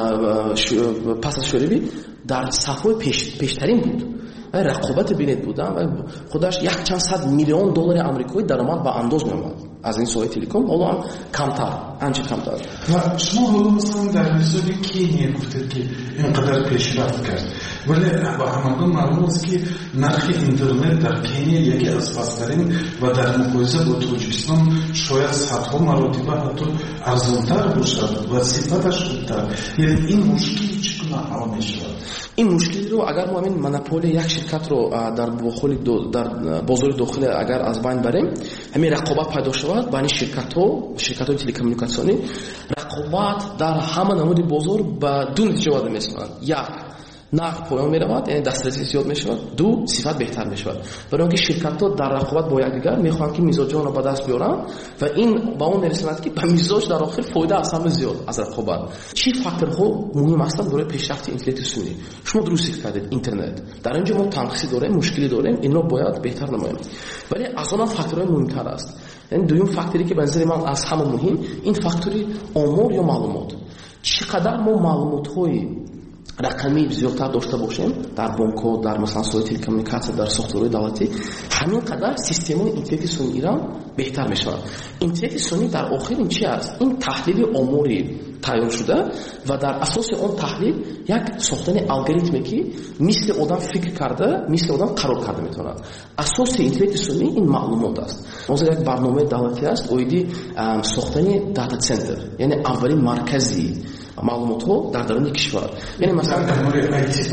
S24: پس از شوروی در صفحه پیش پیشترین بود. رقابت بینید بودن و خودش یک چند صد میلیون دلار آمریکایی درآمد به انداز می‌آمد از این ساحه تلکوم. حالا هم کمتر، انچه کمتر.
S7: و شما حالا مثلا در مثال کینیا گفتید که اینقدر پیشرفت کرد، ولی با همگان معلوم است که نرخ اینترنت در کینیا یکی از پست‌ترین و در مقایسه با تاجیکستان شاید صدها مراتب حتی ارزان‌تر باشد و صفتش خوبتر. یعنی این مشکل چگونه حل می‌شود؟
S24: این مشکل رو اگر ما همین مونوپول یک شرکت رو در داخل در بازار داخل اگر از بین بریم، همین رقابت پیدا شود بین شرکت ها شرکت های تلکومونیکاسیونی، رقابت در همه نمود بازار به دو نتیجه وارد می‌شود. یک، نرخ پایان می‌رود، یعنی دسترسی زیاد می‌شود. دو، صفت بهتر می‌شود. برای اینکه شرکت‌ها در رقابت با یکدیگر می‌خواهند که میزاج‌ها را به دست بیارند و این با اون می‌رساند که به میزاج در آخر فایده از همه زیاد از رقابت. چی فاکتورها مهم هستند برای پیشرفت اینترنت صنعی؟ شما درست کردید اینترنت. در اینجا ما تنقصی داریم، مشکلی داریم، این رو باید بهتر نماییم. ولی از آن فاکتورهای مهم‌تر است. یعنی دوم فاکتوری که به نظر من از همه مهم این فاکتوری آمار یا معلومات. چقدر ما معلومات‌های رقمی زیادتر داشته باشیم در بانک‌ها، در مثلا سایت تلکومونیکاسیون، در ساختارهای دولتی، همین قدر سیستم‌های اینترنت صنعی را بهتر می‌شود. اینترنت صنعی در آخر این چی است؟ این تحلیل آماری تیار شده و در اساس اون تحلیل یک ساختن الگوریتمی که مثل آدم فکر کرده، مثل آدم قرار کرده میتونه. اساس اینترنت صنعی این معلومات است. مثلا یک برنامه دولتی است، اویدی ساختن دیتا سنتر، یعنی اولین مرکزی معلومات ها در درون کشور. یعنی مثلا
S7: در آیتی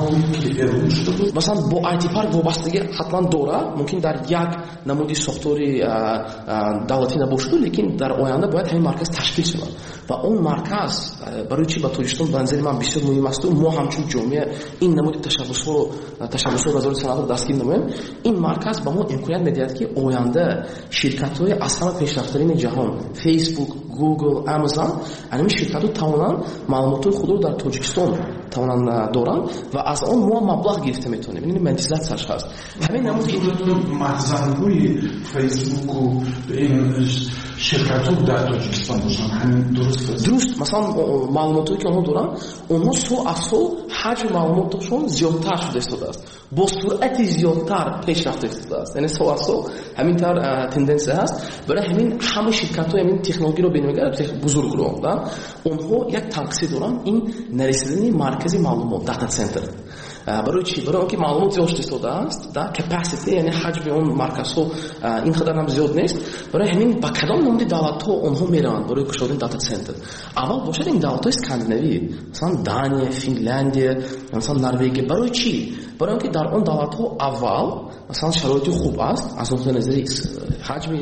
S7: پارک
S24: مثلا با آیتی پارک وابستگی حتما داره، ممکن در یک نمودی ساختاری دولتی نباشه، لیکن در آینده باید همین مرکز تشکیل شود و اون مرکز برای چی با تاجیکستان به نظر من بسیار مهم است. ما همچون جامعه این نمودی تشبس رو تشبس رو وزارت صنعت رو دستگیر نماییم. این مرکز به ما امکانیت میدهد که آینده شرکت‌های از همه پیشرفت‌ترین جهان، فیسبوک، گوگل، آمازون، همین شرکت‌ها توانند معلومات خود رو در تاجیکستان тавонанд доранд ва аз он мо маблағ гирифта метавонем. Ин монетизатсияш ҳаст. Ҳамин намуди
S7: маҳзанҳои фейсбуку ин ширкатҳо дар Тоҷикистон бошанд, ҳамин дуруст аст?
S24: Дуруст. Масалан маълумотое ки онҳо доранд, онҳо сол аз сол ҳаҷми маълумоташон зиёдтар шуда истодааст, бо суръати зиёдтар пешрафта истодааст. Яъне сол аз сол ҳамин тавр тенденсия ҳаст. Барои ҳамин ҳама ширкатҳои ҳамин технологиро бинамегар бузургро да онҳо як танқиси доранд, ин нарасидани маркази маълумот, дата центр. Барои чӣ? Барои он ки маълумот зиёд истодааст, да capacity, яъне ҳаҷми он марказҳо ин қадар ҳам зиёд нест. Барои ҳамин ба кадом номуди давлатҳо онҳо мераванд барои кушодани дата центр? Аввал бошад ин давлатҳои скандинавӣ, масалан Дания, Финляндия, масалан Норвегия. Барои чӣ? Барои он ки дар он давлатҳо аввал масалан шароити хуб аст аз нуқтаи назари ҳаҷми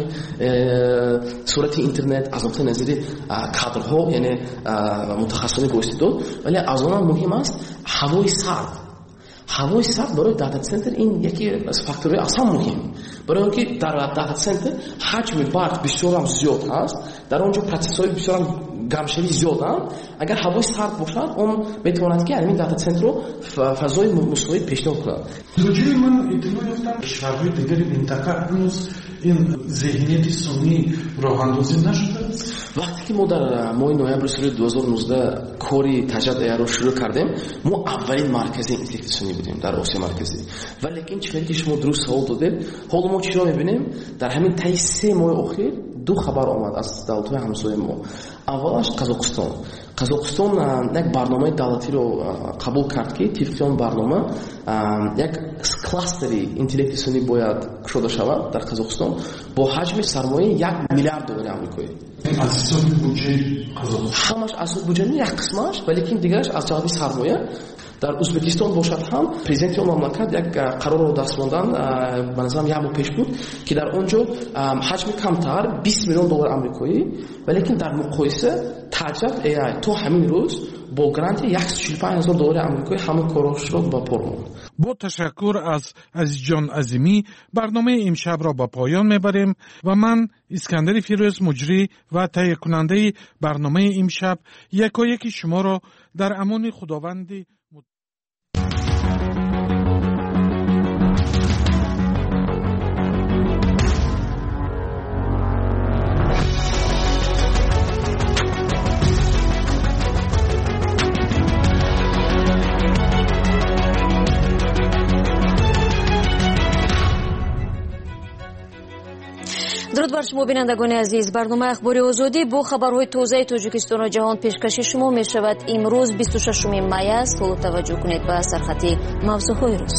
S24: суръати интернет, аз нуқтаи назари кадрҳо, яъне мутахассисони боистеъдод, вале аз он ҳам муҳим аст ҳавои сард. ҳавои сард барои дата центр ин яке аз фактораи асан муҳим. Барои он ки дар дата центр ҳаҷми барқ бисёрам зиёд ҳаст, дар он ҷо процессҳои бисёрам гармшавӣ зиёданд. Агар ҳавои сард бошад, он метавонад ки ҳамин дата центрро фазои мусоид пешниҳод кунад.
S7: Ҷои ман иттилоъ ёфтам кишварҳои дигари минтақа ҳанӯз ин зеҳнияти сунӣ роҳандозӣ нашудааст.
S24: Вақте ки мо дар моҳи ноябри соли ду ҳазору нуздаҳ кори таҷридаро шурӯъ кардем, мо аввалин маркази интеллекти сунӣ будем дар Осиёи марказӣ. Вале лекин чиқдар ки шумо дуруст савол додед, ҳоло мо чиро мебинем? Дар ҳамин таи се моҳи охир ду хабар омад аз давлатҳои ҳамсояи мо. Аввалаш Қазоқистон. Қазоқистон як барномаи давлатиро қабул кард ки тибқи он барнома як кластери интеллекти сунӣ бояд кушода шавад дар Қазоқистон бо ҳаҷми сармояи як миллиард доллари амрикоӣ.
S7: аз ҳисоби буҷаи Қазоқистон
S24: ҳамаш аз буҷаи як қисмаш, вале лекин дигараш аз ҷаҳати сармоя. Дар Узбекистон бошад ҳам президенти он мамлакат як қарорро даст мондан, ба назарам як моҳ пеш буд, ки дар он ҷо ҳаҷми камтар бист миллион доллари амрикоӣ, вале лекин дар муқоиса таҷриб эй ай то ҳамин рӯз бо гранти яксад и чил панҷ ҳазор доллари амрикоӣ ҳамин корашро ба пор монд.
S23: бо ташаккур аз Азизҷон Азимӣ барномаи имшабро ба поён мебарем ва ман Искандари Фирӯз муҷрӣ ва таҳиякунандаи барномаи имшаб якояки шуморо дар амони худованди
S1: дуруд бар шумо бинандагони азиз. барномаи ахбори озодӣ бо хабарҳои тозаи Тоҷикистону ҷаҳон пешкаши шумо мешавад. имрӯз бисту шашуми май аст. ҳоло таваҷҷӯҳ кунед ба сархати мавзӯъҳои рӯз.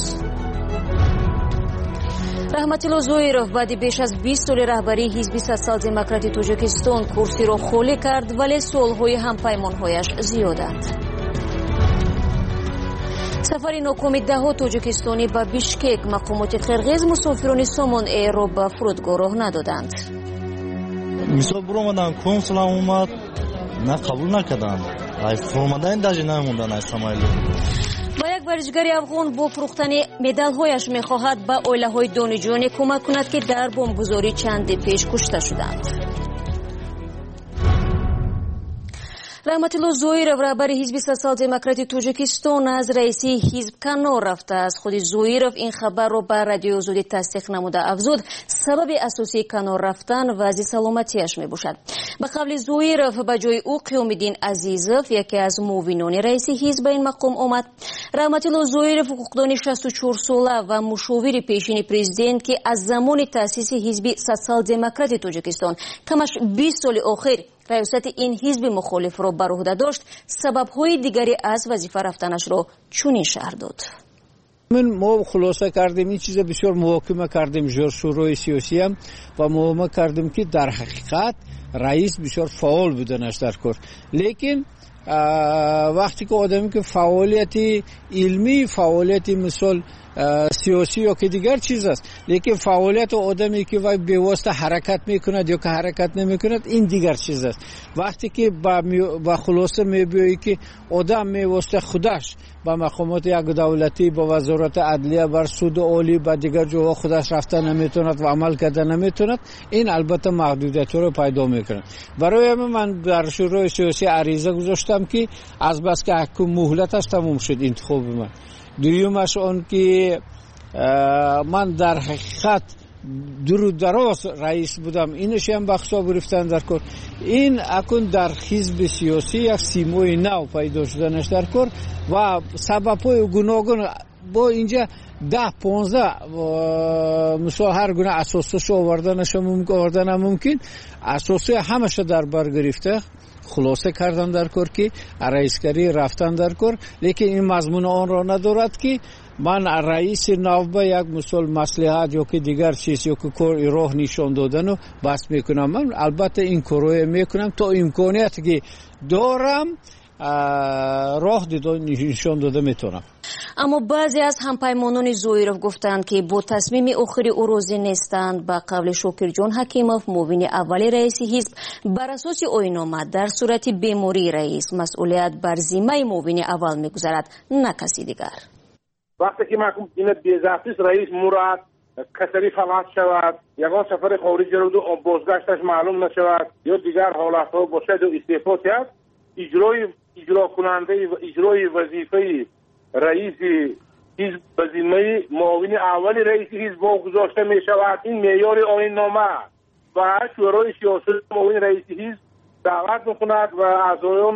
S1: раҳматилло зоиров баъди беш аз бист соли раҳбарии ҳизби социал-демократи Тоҷикистон курсиро холӣ кард, вале суолҳои ҳампаймонҳояш зиёданд. сафари нокоми даҳҳо тоҷикистонӣ ба Бишкек, мақомоти қирғиз мусофирони Сомон Эйрро ба фурудгоҳ роҳ надоданд.
S9: мисол буромадан консулам омад, на қабул накарданд. ай фурмадан даже намондан ай Самоили.
S1: ва як варзишгари афғон бо фурӯхтани медалҳояш мехоҳад ба оилаҳои донишҷӯёне кӯмак кунад, ки дар бомбгузорӣ чанди пеш кушта шуданд. раҳматилло зоиров раҳбари ҳизби социал-демократи Тоҷикистон аз раиси ҳизб канор рафтааст. худи зоиров ин хабарро ба радиои озодӣ тасдиқ намуда афзуд, сабаби асосии канор рафтан вазъи саломатиаш мебошад. ба қавли зоиров, ба ҷои ӯ Қиёмиддин Азизов, яке аз муовинони раиси ҳизб, ба ин мақом омад. раҳматилло зоиров ҳуқуқдони шасту чорсола ва мушовири пешини президент, ки аз замони таъсиси ҳизби социал-демократи Тоҷикистон камаш бист соли охир раёсати ин ҳизби мухолифро бар уҳда дошт, сабабҳои дигари аз вазифа рафтанашро чунин шаҳр дод.
S3: мо хулоса кардем, ин чиза бисёр муҳокима кардем жӯршӯрои сиёсиям ва муҳокима кардем ки дар ҳақиқат раис бисёр фаъол буданаш дар кор. лекин вақте ки одаме ки фаъолияти илмӣ, фаъолияти мисол сиёсӣ ё ки дигар чиз аст, лекин фаъолияти одаме ки вай бевосита ҳаракат мекунад ё ки ҳаракат намекунад, ин дигар чиз аст. вақте ки ба хулоса мебиёӣ ки одам мевосита худаш ба мақомоти як давлатӣ, ба вазорати адлия, бар суди олӣ, ба дигар ҷоҳо худаш рафта наметавонад ва амал карда наметавонад, ин албатта маҳдудиятҳоро пайдо мекунад. барои ҳамин ман дар шӯрои сиёсӣ ариза гузоштам گفتم که از بس که حکم مهلتش تموم شد انتخاب من. دویمش آن که من در حقیقت درو دراز رئیس بودم، اینش هم بخشا گرفتن در کار. این اکن در حزب سیاسی یک سیمای نو پیدا شدنش در کار و سبب‌های گوناگون با اینجا ده پانزده مثلا هر گونه اساسش آوردنش ممکن آوردن ممکن اساسی همش در بر گرفته خلاصه کردن در کار که رئیسگری رفتن در کار، لیکن این مضمون آن را ندارد که من رئیس نوبه یک مثال مصلحت یا که دیگر چیز یا که کار راه نشان دادن و بس میکنم. من البته این کارو میکنم تا امکانیتی که دارم راه نشان داده میتونم.
S1: اما بعضی از همپیمانان زویرف گفتند که با تصمیم آخری او راضی نیستند. با قول شاکرجان حکیموف معاون اول رئیس حزب بر اساس آیین‌نامه در صورت بیماری رئیس مسئولیت بر ذمه معاون اول میگذرد نه کسی دیگر.
S4: وقتی که محکوم این بی‌ضابطه رئیس مراد کسری فلات شود، یگان سفر خارجی رو دو بازگشتش معلوم نشود یا دیگر حالت‌ها باشد و استعفا کرد، اجرای اجرا کننده و اجرای وظیفه رئیس حزب به ذمه معاون اول رئیس حزب گذاشته می شود. این معیار آیین‌نامه و شورای سیاسی معاون رئیس حزب دعوت می‌کند و اعضایان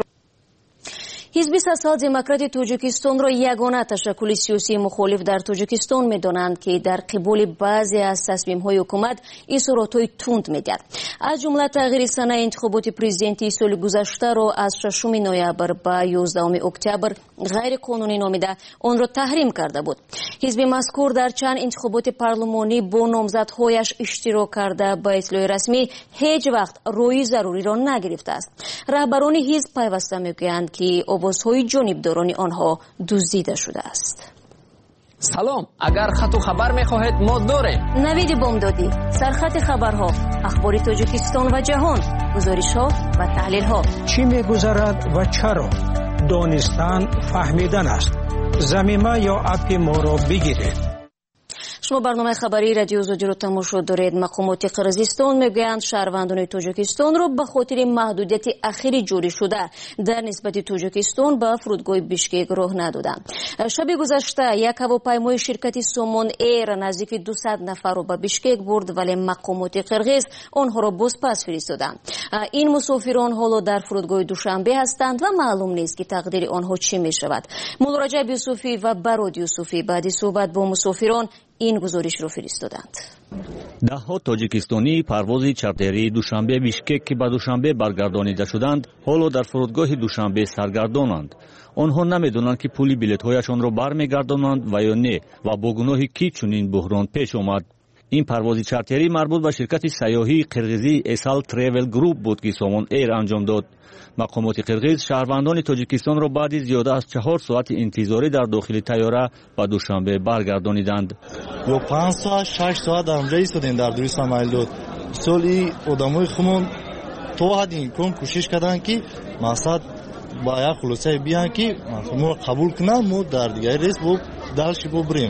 S1: حزب سوسیال دموکرات تاجیکستان را یگانه تشکل سیاسی مخالف در تاجیکستان می‌دانند که در قبال بعضی از تصمیم‌های حکومت اصرارات‌های تند می‌دهد. از جمله تغییر سنه انتخابات پرزیدنتی سال گذشته را از ششم نوامبر به یازدهم اکتبر غیر قانونی نامیده آن را تحریم کرده بود. حزب مذکور در چند انتخابات پارلمانی با نامزدهایش اشتراک کرده با اطلاع رسمی هیچ وقت روی ضروری را نگرفته است. رهبران حزب پیوسته می‌گویند که آوازهای جانبداران آنها دزدیده شده است.
S10: سلام، اگر خط و خبر می‌خواهید ما داریم.
S1: نوید بامدادی، سرخط خبرها، اخبار تاجیکستان و جهان، گزارش‌ها و تحلیل‌ها.
S11: چی می‌گذرد و چرا؟ دانستن فهمیدن است. ضمیمه یا اپ ما را بگیرید.
S1: شما برنامه خبری رادیو آزادی را تماشا دارید. مقامات قرقیزستان میگویند شهروندان تاجیکستان را به خاطر محدودیت اخیر جاری شده در نسبت تاجیکستان به فرودگاه بیشکک راه ندادند. شب گذشته یک هواپیمای شرکت سومون ایر نزدیک دویست نفر را به بیشکک برد، ولی مقامات قرقیز آنها را بازپس فرستادند. این مسافران حالا در فرودگاه دوشنبه هستند و معلوم نیست که تقدیر آنها چی می شود. مولا رجب یوسفی و براد یوسفی بعد صحبت با مسافران این گزارش رو فرستادند.
S5: ده ها تاجیکستانی پرواز چارتری دوشنبه بیشکک که به دوشنبه برگردانیده شدند حالا در فرودگاه دوشنبه سرگردانند. آنها نمیدونند که پولی بلیط‌هایشان را برمیگردانند و یا نه و با گناه کی چنین بحران پیش آمد. این پرواز چارتری مربوط به شرکت سیاحی قرقیزی اسال تریول گروپ بود که سومون ایر انجام داد. مقامات قرقیز شهروندان تاجیکستان را بعد زیاده از چهار ساعت انتظاری در داخل طیاره به دوشنبه برگردانیدند.
S9: یا پنج ساعت شش ساعت در اونجا ایستادیم در دوی سمایل داد. سالی آدمای خمون تا حد امکان کوشش کردن که مقصد با یک خلاصه بیان که ما قبول کنن ما در دیگر ریس با دلش با بریم.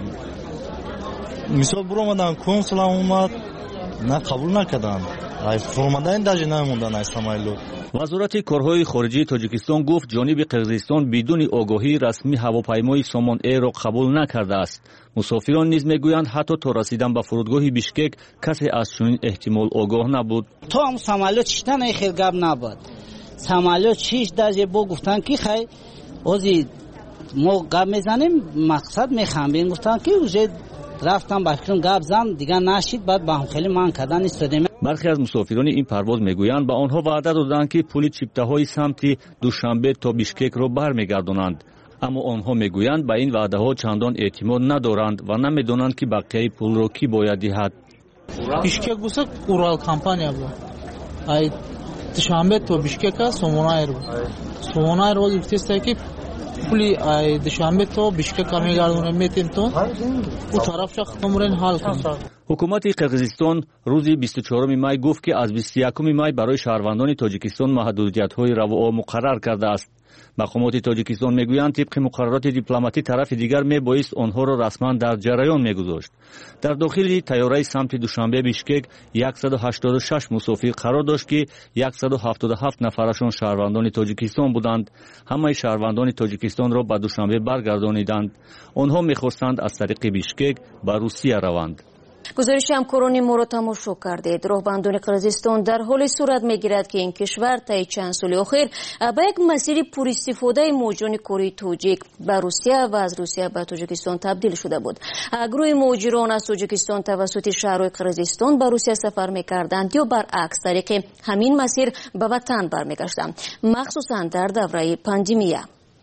S9: مثال برآمدن کنسول اومد نه قبول نکردن. ای فرماندن داجی نموندن از سمایل داد.
S5: وزارت کارهای خارجی تاجیکستان گفت جانب قرقیزستان بدون آگاهی رسمی هواپیمای سومون ایر را قبول نکرده است. مسافران نیز میگویند حتی تا رسیدن به فرودگاه بیشکک کسی از چنین احتمال آگاه نبود.
S14: تو هم سمالوت چیتن ای خیلی گپ نبود. سمالوت چیش داجی با گفتن که خیلی اوزی ما گپ میزنیم مقصد میخوام گفتن که اوزی رفتم با فکرم گپ زن دیگه نشید بعد با هم خیلی من کردن ایستادیم.
S5: برخی از مسافران این پرواز میگویند به آنها وعده دادند که پول چیپته‌های سمت دوشنبه تا بیشکک را برمیگردانند، اما آنها میگویند به این وعده ها چندان اعتماد ندارند و نمیدانند که بقیه پول را کی باید دهد.
S16: بیشکک بوسه اورال کمپانیا بود. ای دوشنبه تا بیشکک سومونایر بود. سومونایر بود گفتست که پولی ای دوشنبه تا بیشکک میگردونیم میتیم تو اون طرفش ختمورن حال کنیم.
S5: حکومت قرقیزستان روز بیست و چهارم می گفت که از بیست و یکم می برای شهروندان تاجیکستان محدودیت‌های رواق مقرر کرده است. مقامات تاجیکستان میگویند طبق مقررات دیپلماتی طرف دیگر میبایست آنها را رسما در جریان میگذاشت. در داخل طیاره سمت دوشنبه بیشکک صد و هشتاد و شش مسافر قرار داشت که صد و هفتاد و هفت نفرشان شهروندان تاجیکستان بودند. همه شهروندان تاجیکستان را به دوشنبه برگردانیدند. آنها میخواستند از طریق بیشکک به روسیه روند.
S1: گزارش همکاران ما را تماشا کردید. راهبندان قرقیزستان در حال صورت میگیرد که این کشور طی چند سال اخیر به یک مسیر پر استفاده مهاجران کره تاجیک به روسیه و از روسیه به تاجیکستان تبدیل شده بود. گروه مهاجران از تاجیکستان توسط شهرهای قرقیزستان به روسیه سفر میکردند یا برعکس طریق همین مسیر به وطن برمیگشتند، مخصوصا در دوره پاندمیه.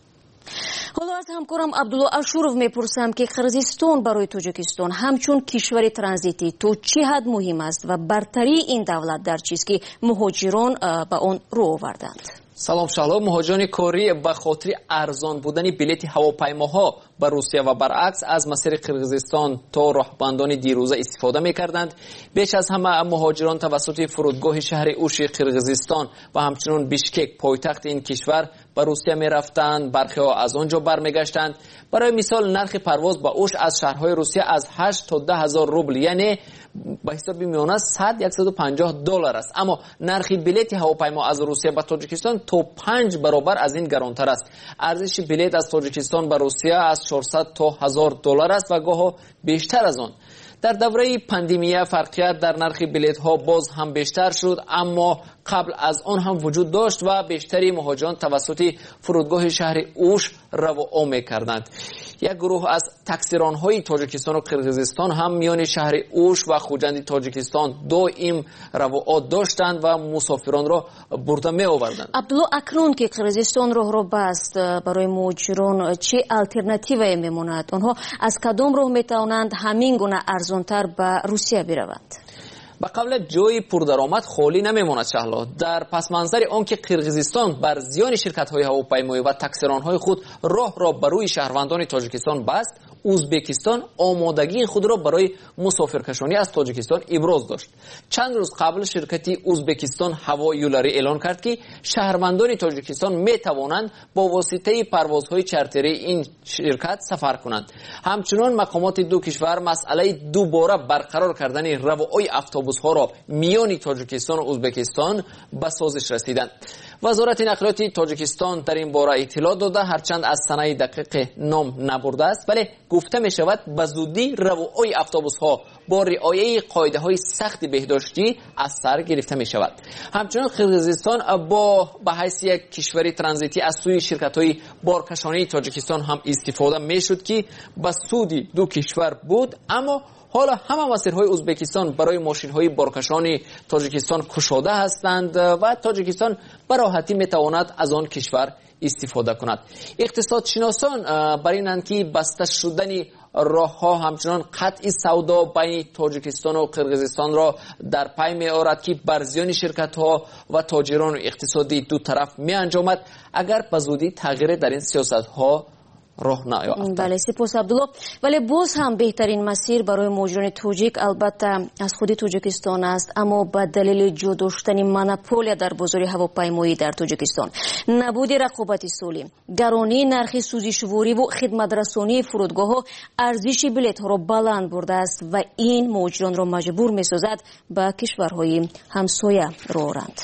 S1: حالا از همکارم عبدالله اشورov میپرسم که قرقیزستان برای تاجیکستان همچون کشور ترانزیتی تو چه حد مهم است و برتری این دولت در چیست که مهاجران به آن رو آوردند؟
S10: سلام شهلا. مهاجران کره به خاطر ارزان بودن بلیط هواپیماها به روسیه و برعکس از مسیر قرقیزستان تا راهبندان دیروزه استفاده می‌کردند. بیش از همه مهاجران توسط فرودگاه شهر اوش قرقیزستان و همچنین بیشکک پایتخت این کشور به روسیه می‌رفتند. برخی‌ها از آنجا برمیگشتند. برای مثال نرخ پرواز به اوش از شهرهای روسیه از هشت تا ده هزار روبل یعنی به حساب میانه صد صد و پنجاه دلار است، اما نرخ بلیط هواپیما از روسیه به تاجیکستان تا پنج برابر از این گرانتر است. ارزش بلیط از تاجیکستان به روسیه از چهارصد تا هزار دلار است و گاه بیشتر از آن. در دوره پاندمیه فرقیت در نرخ بلیط ها باز هم بیشتر شد، اما قبل از آن هم وجود داشت و بیشتری مهاجران توسط فرودگاه شهر اوش رو آمد کردند. یک گروه از تاکسیران های تاجیکستان و قرقیزستان هم میان شهر اوش و خوجند تاجیکستان دائم روات داشتند و مسافران را برده می آوردند.
S1: عبدالله، اکنون که قرقیزستان راه را بست، برای مهاجران چه الटरनेटिवی میماند؟ آنها از کدام راه می توانند همین گونه ارزانتر به روسیه بروند؟
S10: به قبل جای پردرآمد خالی نمیماند شهلا. در پس منظر آنکه قرقیزستان بر زیان شرکت‌های هواپیمایی و تاکسیران‌های خود راه را بر شهروندان تاجیکستان بست، ازبکستان آمادگی خود را برای مسافرکشانی از تاجیکستان ابراز داشت. چند روز قبل شرکتی ازبکستان هوا یولری اعلان کرد که شهروندان تاجیکستان می توانند با واسطه پروازهای چارتری این شرکت سفر کنند. همچنین مقامات دو کشور مسئله دوباره برقرار کردن روهای اتوبوس ها را میان تاجیکستان و ازبکستان به سازش رسیدند. وزارت نقلیات تاجیکستان در این باره اطلاع داده، هرچند از سنه دقیق نام نبرده است، ولی گفته می شود به زودی روهای اتوبوس ها با رعایت قاعده های سخت بهداشتی از سر گرفته می شود. همچنین قرقیزستان با به حیث یک کشور ترانزیتی از سوی شرکت های بارکشانی تاجیکستان هم استفاده می شد که به سود دو کشور بود، اما حالا همه مسیرهای ازبکستان برای ماشین‌های بارکشان تاجیکستان گشوده هستند و تاجیکستان به راحتی می‌تواند از آن کشور استفاده کند. اقتصاد شناسان برای اینند که بسته شدن راه‌ها همچنان قطع سودا بین تاجیکستان و قرقیزستان را در پی می‌آورد که بر زیان شرکت‌ها و تاجران و اقتصادی دو طرف می‌انجامد اگر به زودی تغییر در این سیاست‌ها راه نیافت.
S1: بله، سپاس عبدالله. ولی باز هم بهترین مسیر برای مهاجران تاجیک البته از خود تاجیکستان است، اما به دلیل جا داشتن مونوپولیا در بازار هواپیمایی در تاجیکستان، نبود رقابت سالم، گرانی نرخ سوزشواری و خدمترسانی فرودگاه‌ها ارزش بلیط‌ها را بلند برده است و این مهاجران را مجبور می‌سازد به کشورهای همسایه روند.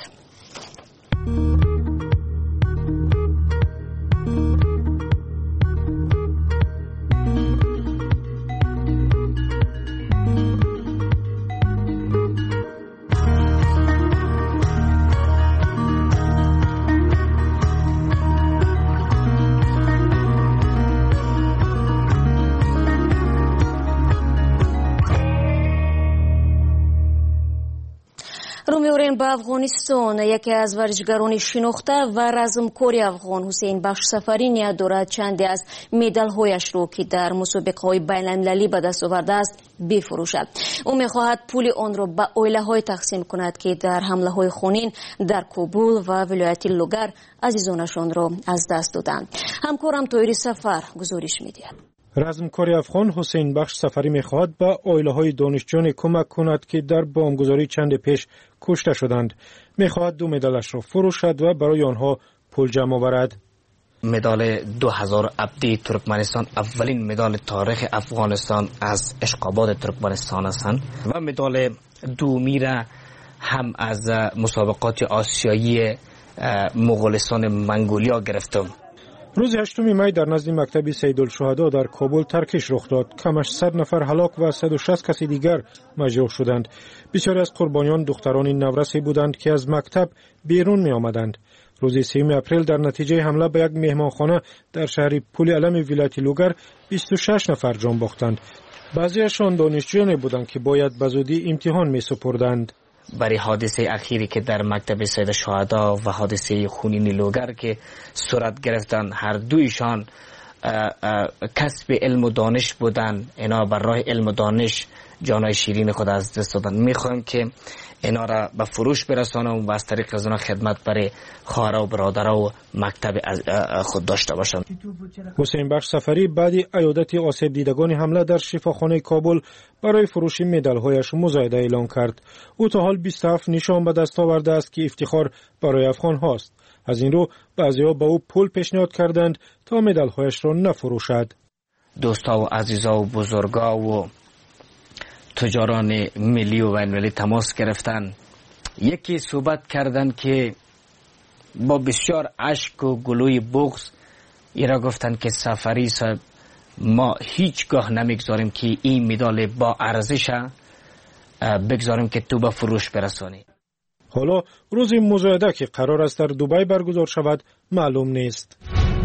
S1: رو می‌آوریم به افغانستان. یکی از ورزشکاران شناخته و رزمکار افغان حسین بخش سفری نیت دارد چندی از مدال‌هایش را که در مسابقه‌های بین‌المللی به دست آورده است بفروشد. او می‌خواهد پول آن را به عائله‌های تقسیم کند که در حمله‌های خونین در کابل و ولایت لوگر عزیزانشان را از دست دادند. همکارم طاهر سفر گزارش می‌دهد.
S8: رزمکار افغان حسین بخش سفری می‌خواهد به عائله‌های دانشجویان کمک کند که در بمبگذاری چند پیش کشته شدند. می‌خواهد دو مدالش را فروشد و برای آنها پول جمع آورد.
S12: مدال دو هزار ابدی ترکمنستان اولین مدال تاریخ افغانستان از اشقاباد ترکمنستان هستند و مدال دومی را هم از مسابقات آسیایی مغولستان منگولیا گرفتم.
S8: روز هشتم می در نزد مکتب سیدالشهدا در کابل ترکش رخ داد. کمش صد نفر هلاک و صد و شصت کسی دیگر مجروح شدند. بسیاری از قربانیان دختران نورسی بودند که از مکتب بیرون می آمدند. روز سوم اپریل در نتیجه حمله به یک مهمانخانه در شهر پول علم ولایت لوگر بیست و شش نفر جان باختند. بعضیشان دانشجویانی بودند که باید به زودی امتحان می سپردند.
S12: برای حادثه اخیری که در مکتب سید شهدا و حادثه خونین لوگر که صورت گرفتن، هر دویشان کسب علم و دانش بودن. اینا بر راه علم و دانش جانای شیرین خود از دست دادن. میخوایم که اینا را به فروش برسانم و از طریق از اونا خدمت برای خواهرها و برادرها و مکتب خود داشته باشم.
S8: حسین بخش سفری بعد عیادت آسیب دیدگان حمله در شفاخانه کابل برای فروش مدال‌هایش مزایده اعلان کرد. او تا حال بیست و هفت نشان به دست آورده است که افتخار برای افغان هاست. از این رو بعضی‌ها به او پول پیشنهاد کردند تا مدال‌هایش را نفروشد.
S12: دوستا و عزیزا و بزرگا و تجاران ملی و بین‌المللی تماس گرفتن. یکی صحبت کردند که با بسیار اشک و گلوی بغض ایرا گفتند که سفری صاحب ما هیچگاه نمیگذاریم که این مدال با ارزش بگذاریم که تو به فروش برسانی.
S8: حالا روز مزایده که قرار است در دبی برگزار شود معلوم نیست.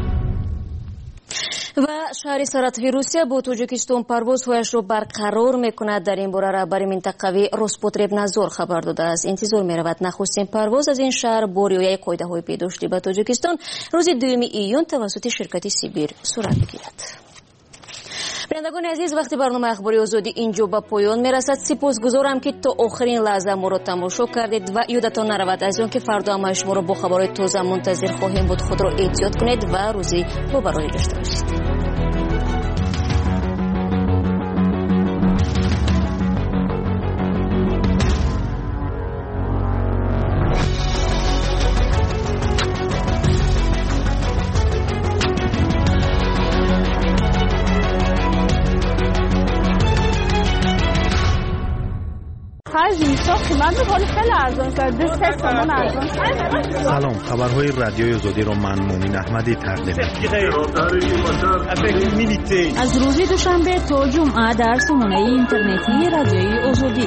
S1: و شهر ساراتوی روسیه با توجیکستان پروازهایش را برقرار میکند. در این باره رهبر منطقوی روسپوتربنادزور خبر داده است. انتظار میرود نخستین پرواز از این شهر با رعایت قاعده‌های پیداشتی به تاجیکستان روز دوم ایون توسط شرکت سیبیر صورت بگیرد. بینندگان عزیز، وقتی برنامه اخباری آزادی اینجا به پایان میرسد. سپاسگزارم که تا آخرین لحظه ما را تماشا کردید و یادتان نرود از آن که فردا هم شما را با خبرهای تازه منتظر خواهیم بود. خود را احتیاط کنید و روزی با برای داشته باشید.
S13: سلام، خبرهای رادیوی آزادی رو من مومن احمدی تقدیم می‌کنم.
S15: از روز دوشنبه تا جمعه در سامانه اینترنتی رادیوی آزادی.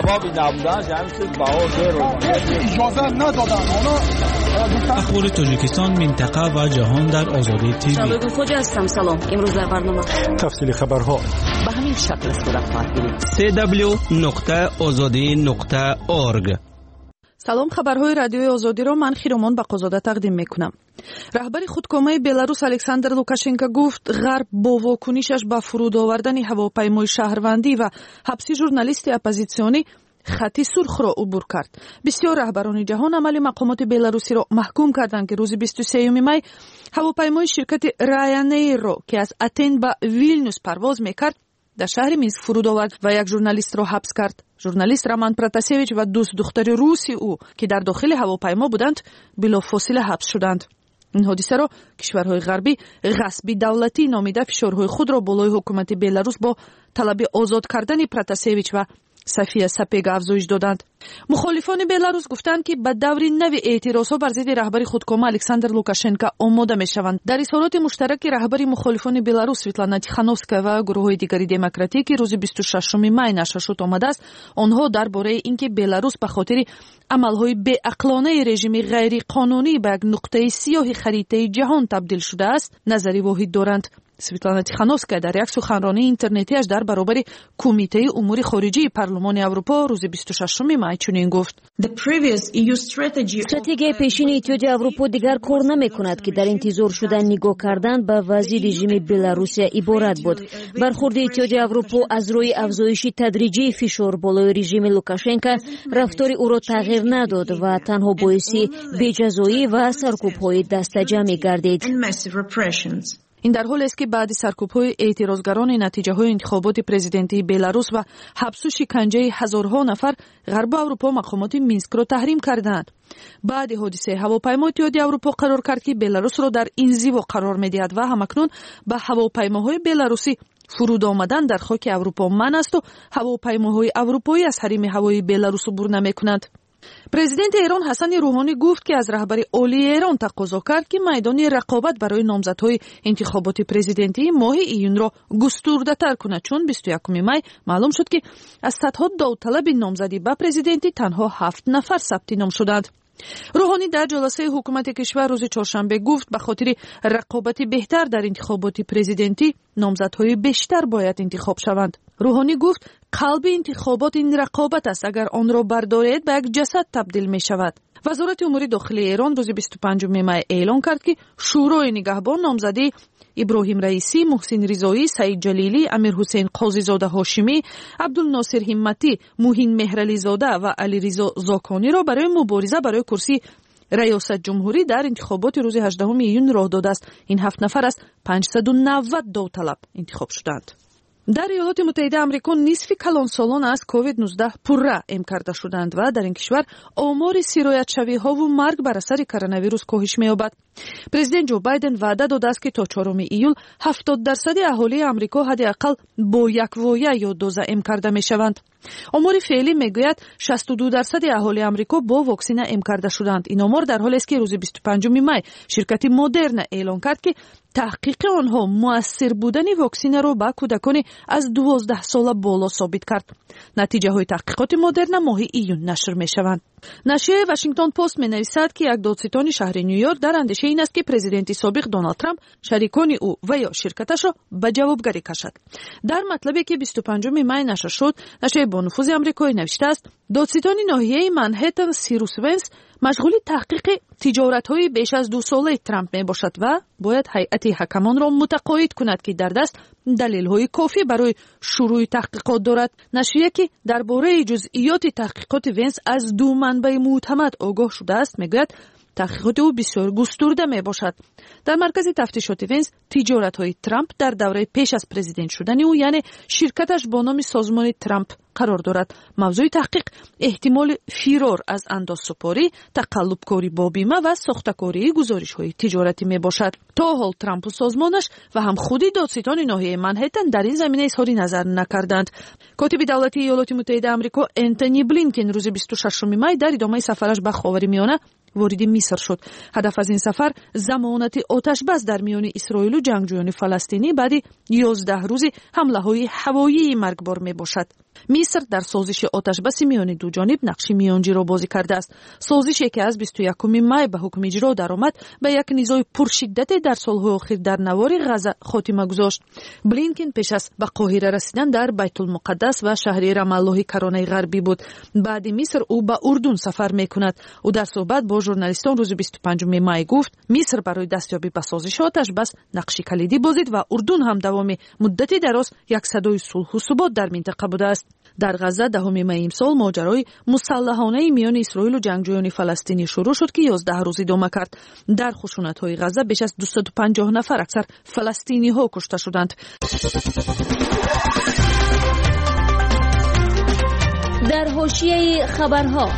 S18: اخبار تاجیکستان، منطقه و جهان در آزادی تیوی.
S1: شالوی خوجا هستم. سلام. امروز در برنامه
S8: تفصیل خبرها
S15: به همین شکل صورت خواهد گرفت.
S18: سی دبلیو نقطه آزادی نقطه اورگ.
S17: سلام، خبرهای رادیوی آزادی را من خیرومان بقازاده تقدیم میکنم. رهبر خودکامه بلاروس الکساندر لوکاشنکو گفت غرب با واکنشش به فرود آوردن هواپیمای شهروندی و حبس ژورنالیست اپوزیسیونی خطی سرخ را عبور کرد. بسیار رهبران جهان عملی مقامات بلاروسی را محکوم کردند که روز بیست و سوم می هواپیمای شرکت رایانیر را که از اتن به ویلنیوس پرواز میکرد در شهر مینسک فرود آورد و یک ژورنالیست را حبس کرد. ژورنالیست رمان پراتاسیویچ و دوست دختر روسی او که در داخل هواپیما بودند بلافاصله حبس شدند. این حادثه را کشورهای غربی غصبی دولتی نامیده فشارهای خود را بالای حکومت بلاروس با طلب آزاد کردن پراتاسیویچ و صفیه سپیگا افزایش دادند. مخالفان بلاروس گفتند که به دور نو اعتراضها بر ضد رهبر خودکامه الکساندر لوکاشنکو آماده میشوند. در اظهارات مشترک رهبر مخالفان بلاروس سویتلانا تیخانوفسکا و گروه‌های دیگری دموکراتیک روز بیست و ششم می نشر شد آمده است. آنها درباره اینکه بلاروس به خاطر عملهای بی‌عقلانه رژیم غیر قانونی به یک نقطه سیاه خریطه جهان تبدیل شده است نظری واحد دارند. سویتلانا تیخانوفسکا در یک سخنرانی اینترنتیش در برابر کمیته امور خارجی پارلمان اروپا روز بیست و ششم می چنین گفت:
S1: استراتژی پیشین اتحادیه اروپا دیگر کار نمی‌کند که در انتظار شدن نگاه کردن به وضع رژیم بلاروس عبارت بود. برخورد اتحادیه اروپا از روی افزایش تدریجی فشار بالای رژیم لوکاشنکو رفتار او را تغییر نداد و تنها باعث بی‌جزایی و سرکوب‌های دست جمعی گردید.
S17: این در حالی است که بعد سرکوب‌های اعتراضگران نتیجه‌های انتخابات پرزیدنتی بلاروس و حبس و شکنجه هزارها نفر غرب اروپا مقامات مینسک را تحریم کردند. بعد حادثه هواپیما اتحادیه اروپا قرار کرد که بلاروس را در انزوا قرار می‌دهد و همکنون به هواپیماهای بلاروسی فرود آمدن در خاک اروپا منع است و هواپیماهای اروپایی از حریم هوایی بلاروس عبور نمی‌کنند. پرزیدنت ایران حسن روحانی گفت که از رهبر عالی ایران تقاضا کرد که میدان رقابت برای نامزدهای انتخابات پرزیدنتی ماه ایون را گسترده‌تر کند، چون بیست و یکم می معلوم شد که از صدها داوطلب نامزدی به پرزیدنتی تنها هفت نفر ثبت نام شدند. روحانی در جلسه حکومت کشور روز چهارشنبه گفت به خاطر رقابت بهتر در انتخابات پرزیدنتی نامزدهای بیشتر باید انتخاب شوند. روحانی گفت قلب انتخابات این رقابت است، اگر آن را بردارید به یک جسد تبدیل می شود. وزارت امور داخلی ایران روز بیست و پنجم می اعلام کرد که شورای نگهبان نامزدی ابراهیم رئیسی، محسن رضایی، سعید جلیلی، امیر حسین قاضی زاده هاشمی، عبدالناصر همتی، موهین مهرعلی زاده و علیرضا زاکانی را برای مبارزه برای کرسی ریاست جمهوری در انتخابات روز هجدهم ایون راه داده است. این هفت نفر از پانصد و نود داوطلب انتخاب شدند. در ایالات متحده آمریکا نصف کلانسالان از کووید نوزده پرره ام کرده شدند و در این کشور آمار سرایت شوی ها و مرگ بر اثر کرونا ویروس کاهش می‌یابد. پرزیدنت جو بایدن وعده داده است که تا چهارم ایول هفتاد درصد اهالی آمریکا حداقل با یک وایه یا دوز ام کرده می‌شوند. آمار فعلی میگوید شصت و دو درصد اهالی آمریکا با واکسن ام کرده شدند. این آمار در حالی است که روز بیست و پنجم می شرکت مدرن اعلام کرد که تحقیق آنها مؤثر بودن واکسن را به کودکان از دوازده ساله بالا ثابت کرد. نتیجه های تحقیقات مدرن ماه ایون نشر می شوند. نشریه واشنگتن پست می نویسد که یک دادستان شهر نیویورک در اندیشه این است که پرزیدنت سابق دونالد ترامپ شریکان او و یا شرکتش را به جوابگری کشد. در مطلبی که بیست و پنجم می نشر شد، نشریه با نفوذ آمریکایی نوشته است دادستان ناحیه منهتن سیروس ونس مشغول تحقیق تجارت‌های بیش از دو ساله ترامپ میباشد و باید هیئت حکمان را متقاعد کند که در دست دلیل‌های کافی برای شروع تحقیقات دارد. نشریه که درباره جزئیات تحقیقات ونس از دو منبع معتمد آگاه شده است میگوید تحقیقات او بسیار گسترده می باشد. در مرکز تفتیشات ونس تجارت های ترامپ در دوره پیش از پرزیدنت شدن او یعنی شرکتش با نام سازمان ترامپ قرار دارد. موضوع تحقیق احتمال فرار از اندازه‌سپاری، تقلب‌کاری با بیمه و ساخته‌کاری گزارش‌های تجارتی می باشد. تا حال ترامپ و سازمانش و هم خودی دادستان ناحیه منهتن در این زمینه اظهار نظر نکردند. کاتب دولتی ایالات متحده آمریکا انتونی بلینکن روز بیست و ششم می در ادامه سفرش به خاورمیانه وارد مصر شد. هدف از این سفر ضمانت آتش بس در میان اسرائیل و جنگجویان فلسطینی بعد یازده روز حمله‌های هوایی مرگبار می باشد. مصر در سازش آتش بس میان دو جانب نقش میانجی را بازی کرده است. سازشی که از بیست و یکم می به حکم اجرا درآمد به یک نزاع پرشدت در سالهای اخیر در نوار غزه خاتمه گذاشت. بلینکن پیش از به قاهره رسیدن در بیت المقدس و شهر رام الله کرانه غربی بود. بعد مصر او به اردن سفر میکند. او در صحبت با ژورنالیستان روز بیست و پنجم می گفت مصر برای دستیابی به سازش آتش بس نقش کلیدی بازید و اردن هم دوام مدتی دراز یک صدای صلح و ثبات در منطقه بوده است. در غزه دهم می امسال ماجرای مسلحانه میان اسرائیل و جنگجویان فلسطینی شروع شد که یازده روز ادامه کرد. در خشونت‌های غزه بیش از دویست و پنجاه نفر اکثر فلسطینی ها کشته شدند.
S1: در حاشیه خبرها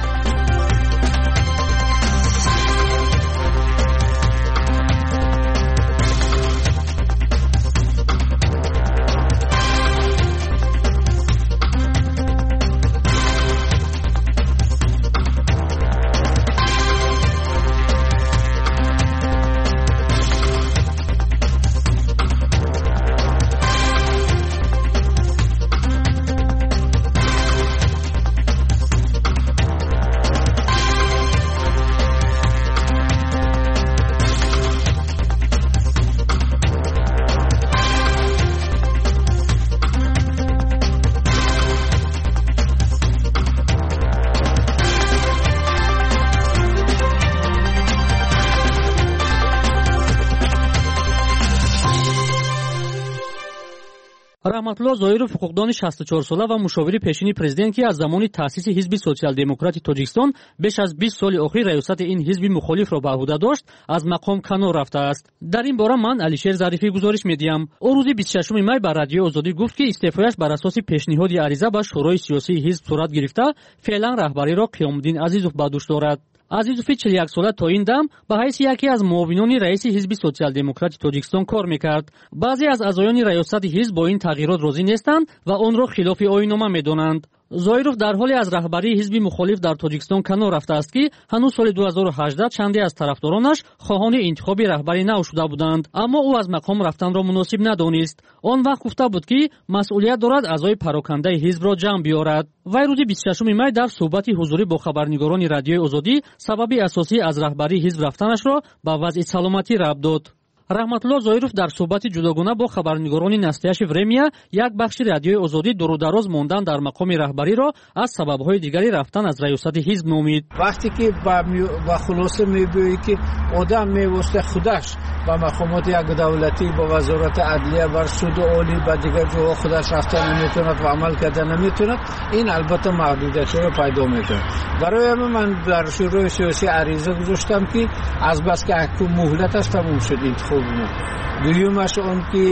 S19: раҳматулло зоиров ҳуқуқдони шасту чор сола ва мушовири пешини президент ки аз замони таъсиси ҳизби социал-демократи тоҷикистон беш аз бист соли охир раёсати ин ҳизби мухолифро ба оҳуда дошт, аз мақом канор рафтааст. дар ин бора ман Алишер Зарифӣ гузориш медиҳам. ӯ рӯзи бисту шашуми май ба радиои Озодӣ гуфт ки истеъфояш бар асоси пешниҳоди ариза ба шӯрои сиёсии ҳизб сурат гирифта, феълан раҳбариро Қиёмуддин Азизов ба дӯш дорад. азизови чил як сола то ин дам ба ҳайси яке аз муовинони раиси ҳизби социал-демократи тоҷикистон кор мекард. баъзе аз аъзоёни раёсати ҳизб бо ин тағйирот розӣ нестанд ва онро хилофи оиннома медонанд. зоиров дар ҳоле аз раҳбарии ҳизби мухолиф дар тоҷикистон канор рафтааст ки ҳанӯз соли ду ҳазору ҳаждаҳ чанде аз тарафдоронаш хоҳони интихоби раҳбари нав шуда буданд, аммо ӯ аз мақом рафтанро муносиб надонист. он вақт гуфта буд ки масъулият дорад аъзои парокандаи ҳизбро ҷамъ биёрад. вай рӯзи бисту шашуми май дар суҳбати ҳузурӣ бо хабарнигорони радиои Озодӣ сабаби асосӣ аз раҳбарии ҳизб рафтанашро ба вазъи саломатӣ рабт дод. раҳматулло зоиров дар суҳбати ҷудогона бо хабарнигорони настияши время як бахши радиои Озодӣ дурудароз мондан дар мақоми раҳбариро аз сабабҳои дигари рафтан аз раёсати ҳизб номид.
S3: вақте ки ба хулоса мебиёӣ ки одам мевосита худаш ба мақомоти як давлатӣ ба вазорати адлия бар суду олӣ ба дигар ҷоҳо худаш рафта наметавонад ва амал карда наметавонад, ин албатта маҳдудиятҳоро пайдо мекунад. барои ҳама ман дар шӯрои сиёсӣ ариза гузоштам ки азбаски ҳакум муҳлаташ тамом шуд интихоб. дуюмаш он ки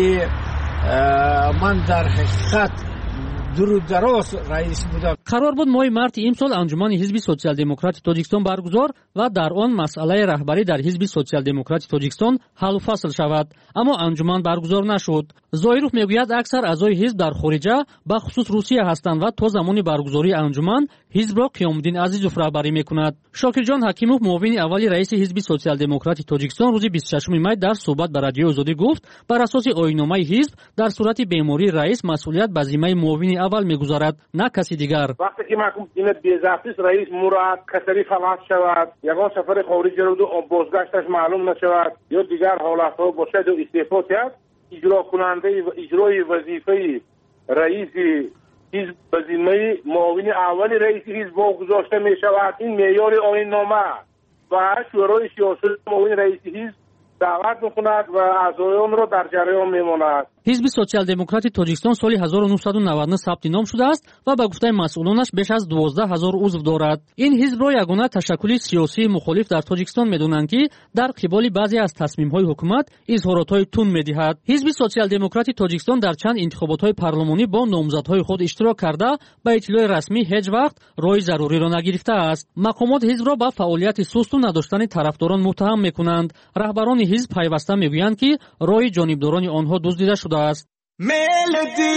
S3: ман дар ҳақиқат дуруд дароз раис будам.
S19: қарор буд моҳи марти имсол анҷумани ҳизби социал-демократи тоҷикистон баргузор ва дар он масъалаи раҳбарӣ дар ҳизби социал-демократи тоҷикистон ҳаллу фасл шавад, аммо анҷуман баргузор нашуд. зоиров мегӯяд аксар аъзои ҳизб дар хориҷа ба хусус Русия ҳастанд ва то замони баргузории анҷуман ҳизбро Қиёмуддин Азизов раҳбарӣ мекунад. Шокирҷон Ҳакимов муовини аввали раиси ҳизби социал-демократи тоҷикистон рӯзи бисту шашуми май дар суҳбат ба радиои Озодӣ гуфт, бар асоси оинномаи ҳизб дар сурати бемории раис масъулият ба зиммаи муовини аввал мегузарад, на каси дигар.
S4: вақте ки маҳкум динат безавтист раис мурад касарӣ фалат шавад, ягон сафари хориҷ равду бозгашташ маълум нашавад ё дигар ҳолатҳо бошаду истеъфо кард, иҷрокунандаи иҷрои вазифаи раиси ҳизб ба зиммаи муовини аввали раиси ҳизб вогузошта мешавад. ин меъёри оиннома ва шӯрои сиёсии муовини раиси ҳизб даъват мекунад ва аъзоёнро дар ҷараён мемонад.
S19: ҳизби социал-демократи тоҷикистон соли ҳазору нуҳсаду навад нав сабти ном шудааст ва ба гуфтаи масъулонаш беш аз дувоздаҳ ҳазор узв дорад. ин ҳизбро ягона ташаккули сиёсии мухолиф дар тоҷикистон медонанд ки дар қиболи баъзе аз тасмимҳои ҳукумат изҳоротҳои тунд медиҳад. ҳизби социал-демократи тоҷикистон дар чанд интихоботҳои парлумонӣ бо номзадҳои худ иштирок карда ба иттилои расмӣ ҳеҷ вақт роҳи заруриро нагирифтааст. мақомот ҳизбро ба фаъолияти сусту надоштани тарафдорон муттаҳам мекунанд. раҳбарони ҳизб пайваста мегӯянд ки роҳи ҷонибдорони онҳо дуздида шудааст. Melody,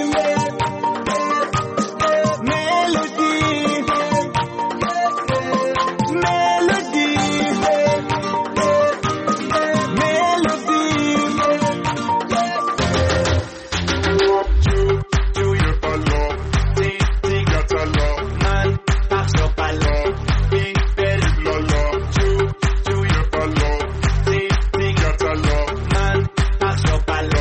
S19: melody, melody, melody. Do your balo, dig got a lot, man, pass your balo, big very lolo. Do your balo, dig got a lot, man, pass your balo.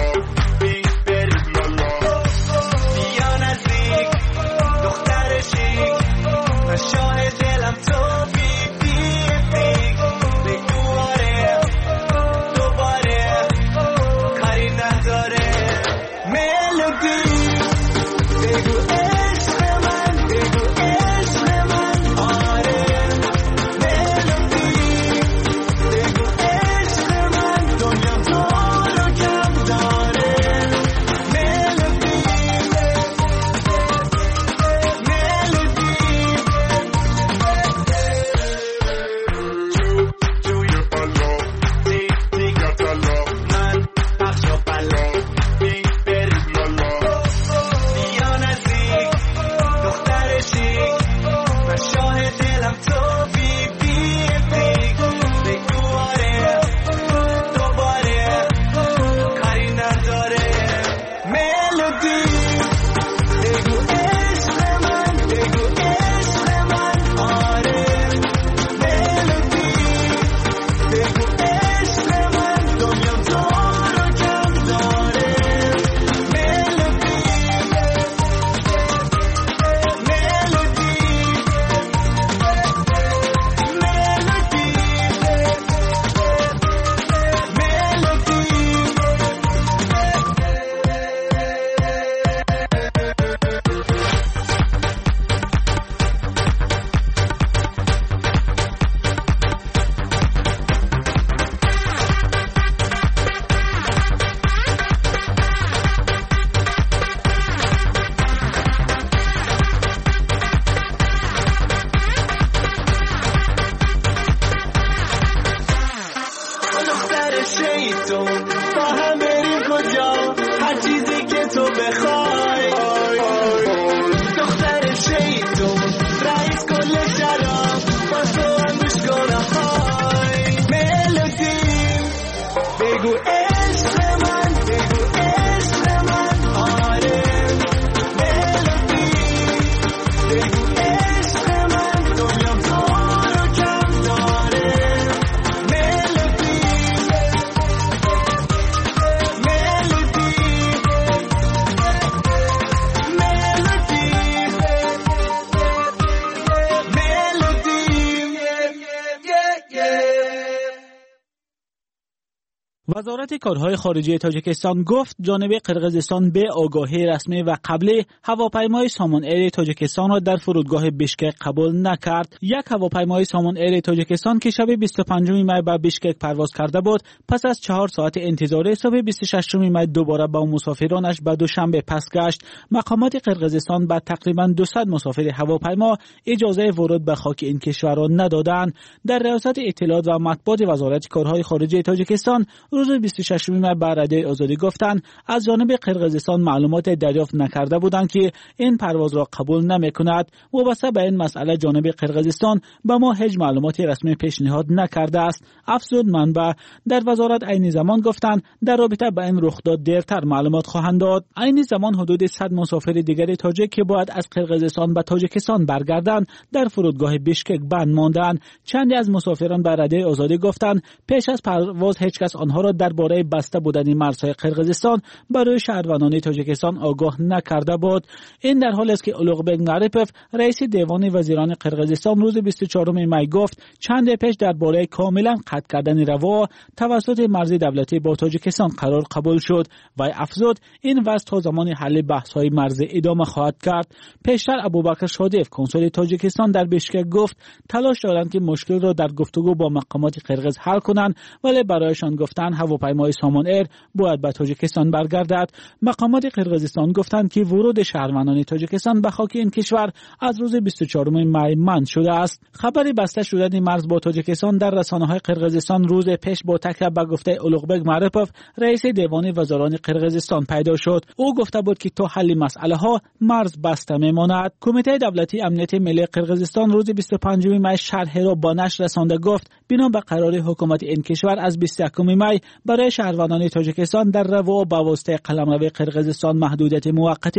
S6: وزارت کارهای خارجه تاجیکستان گفت جانب قرقیزستان به آگاهی رسمی و قبلی هواپیمای سامان ایر تاجیکستان را در فرودگاه بیشکک قبول نکرد. یک هواپیمای سامان ایر تاجیکستان که شب بیست و پنجم می به بیشکک پرواز کرده بود، پس از چهار ساعت انتظار صبح بیست و ششم می دوباره با مسافرانش به دوشنبه پس گشت. مقامات قرقیزستان به تقریبا دویست مسافر هواپیما اجازه ورود به خاک این کشور را ندادند. در ریاست اطلاعات و مطبوعات وزارت کارهای خارجه تاجیکستان روز بیست و ششم می به رادیوی آزادی گفتند از جانب قرقیزستان معلومات دریافت نکرده بودند که این پرواز را قبول نمی‌کند. وابسته به این مسئله جانب قرقیزستان به ما هیچ معلوماتی رسمی پیشنهاد نکرده است. افزود منبع در وزارت عین زمان گفتند در رابطه با این رخداد دیرتر معلومات خواهند داد. عین زمان حدود صد مسافر دیگر تاجیک که باید از قرقیزستان به تاجیکستان برگردند در فرودگاه بیشکک بند ماندند. چندی از مسافران به رادیوی آزادی گفتند پیش از پرواز هیچ کس آنها را درباره بسته بودن مرزهای قرقیزستان برای شهروندان تاجیکستان آگاه نکرده بود. این در حالی است که اولوغبک ناریپوف رئیس دیوان وزیران قرقیزستان روز بیست و چهارم می گفت چند پیش درباره کاملا قطع کردن روا توسط مرز دولتی با تاجیکستان قرار قبول شد و افزود این وضع تا زمان حل بحث‌های مرزی ادامه خواهد کرد. پیشتر ابوبکر شادیف کنسول تاجیکستان در بیشکک گفت تلاش دارند که مشکل را در گفتگو با مقامات قرقیز حل کنند، ولی برایشان گفتند هواپیمای سامان ایر باید به تاجیکستان برگردد. مقامات قرقیزستان گفتند که ورود شهروندان تاجیکستان به خاک این کشور از روز بیست و چهارم می منع شده است. خبری بسته شدن مرز با تاجیکستان در رسانه‌های قرقیزستان روز پیش با تکیه به گفته اولوغبک ناریپوف رئیس دیوان وزران قرقیزستان پیدا شد. او گفته بود که تا حل مسئله ها مرز بسته میماند. کمیته دولتی امنیت ملی قرقیزستان روز بیست و پنجم می شرح را با نشر رسانده گفت بنا به قرار حکومت این کشور از بیست و یکم می برای شهروندان تاجیکستان در روا با واسطه قلمرو قرقیزستان محدودیت موقتی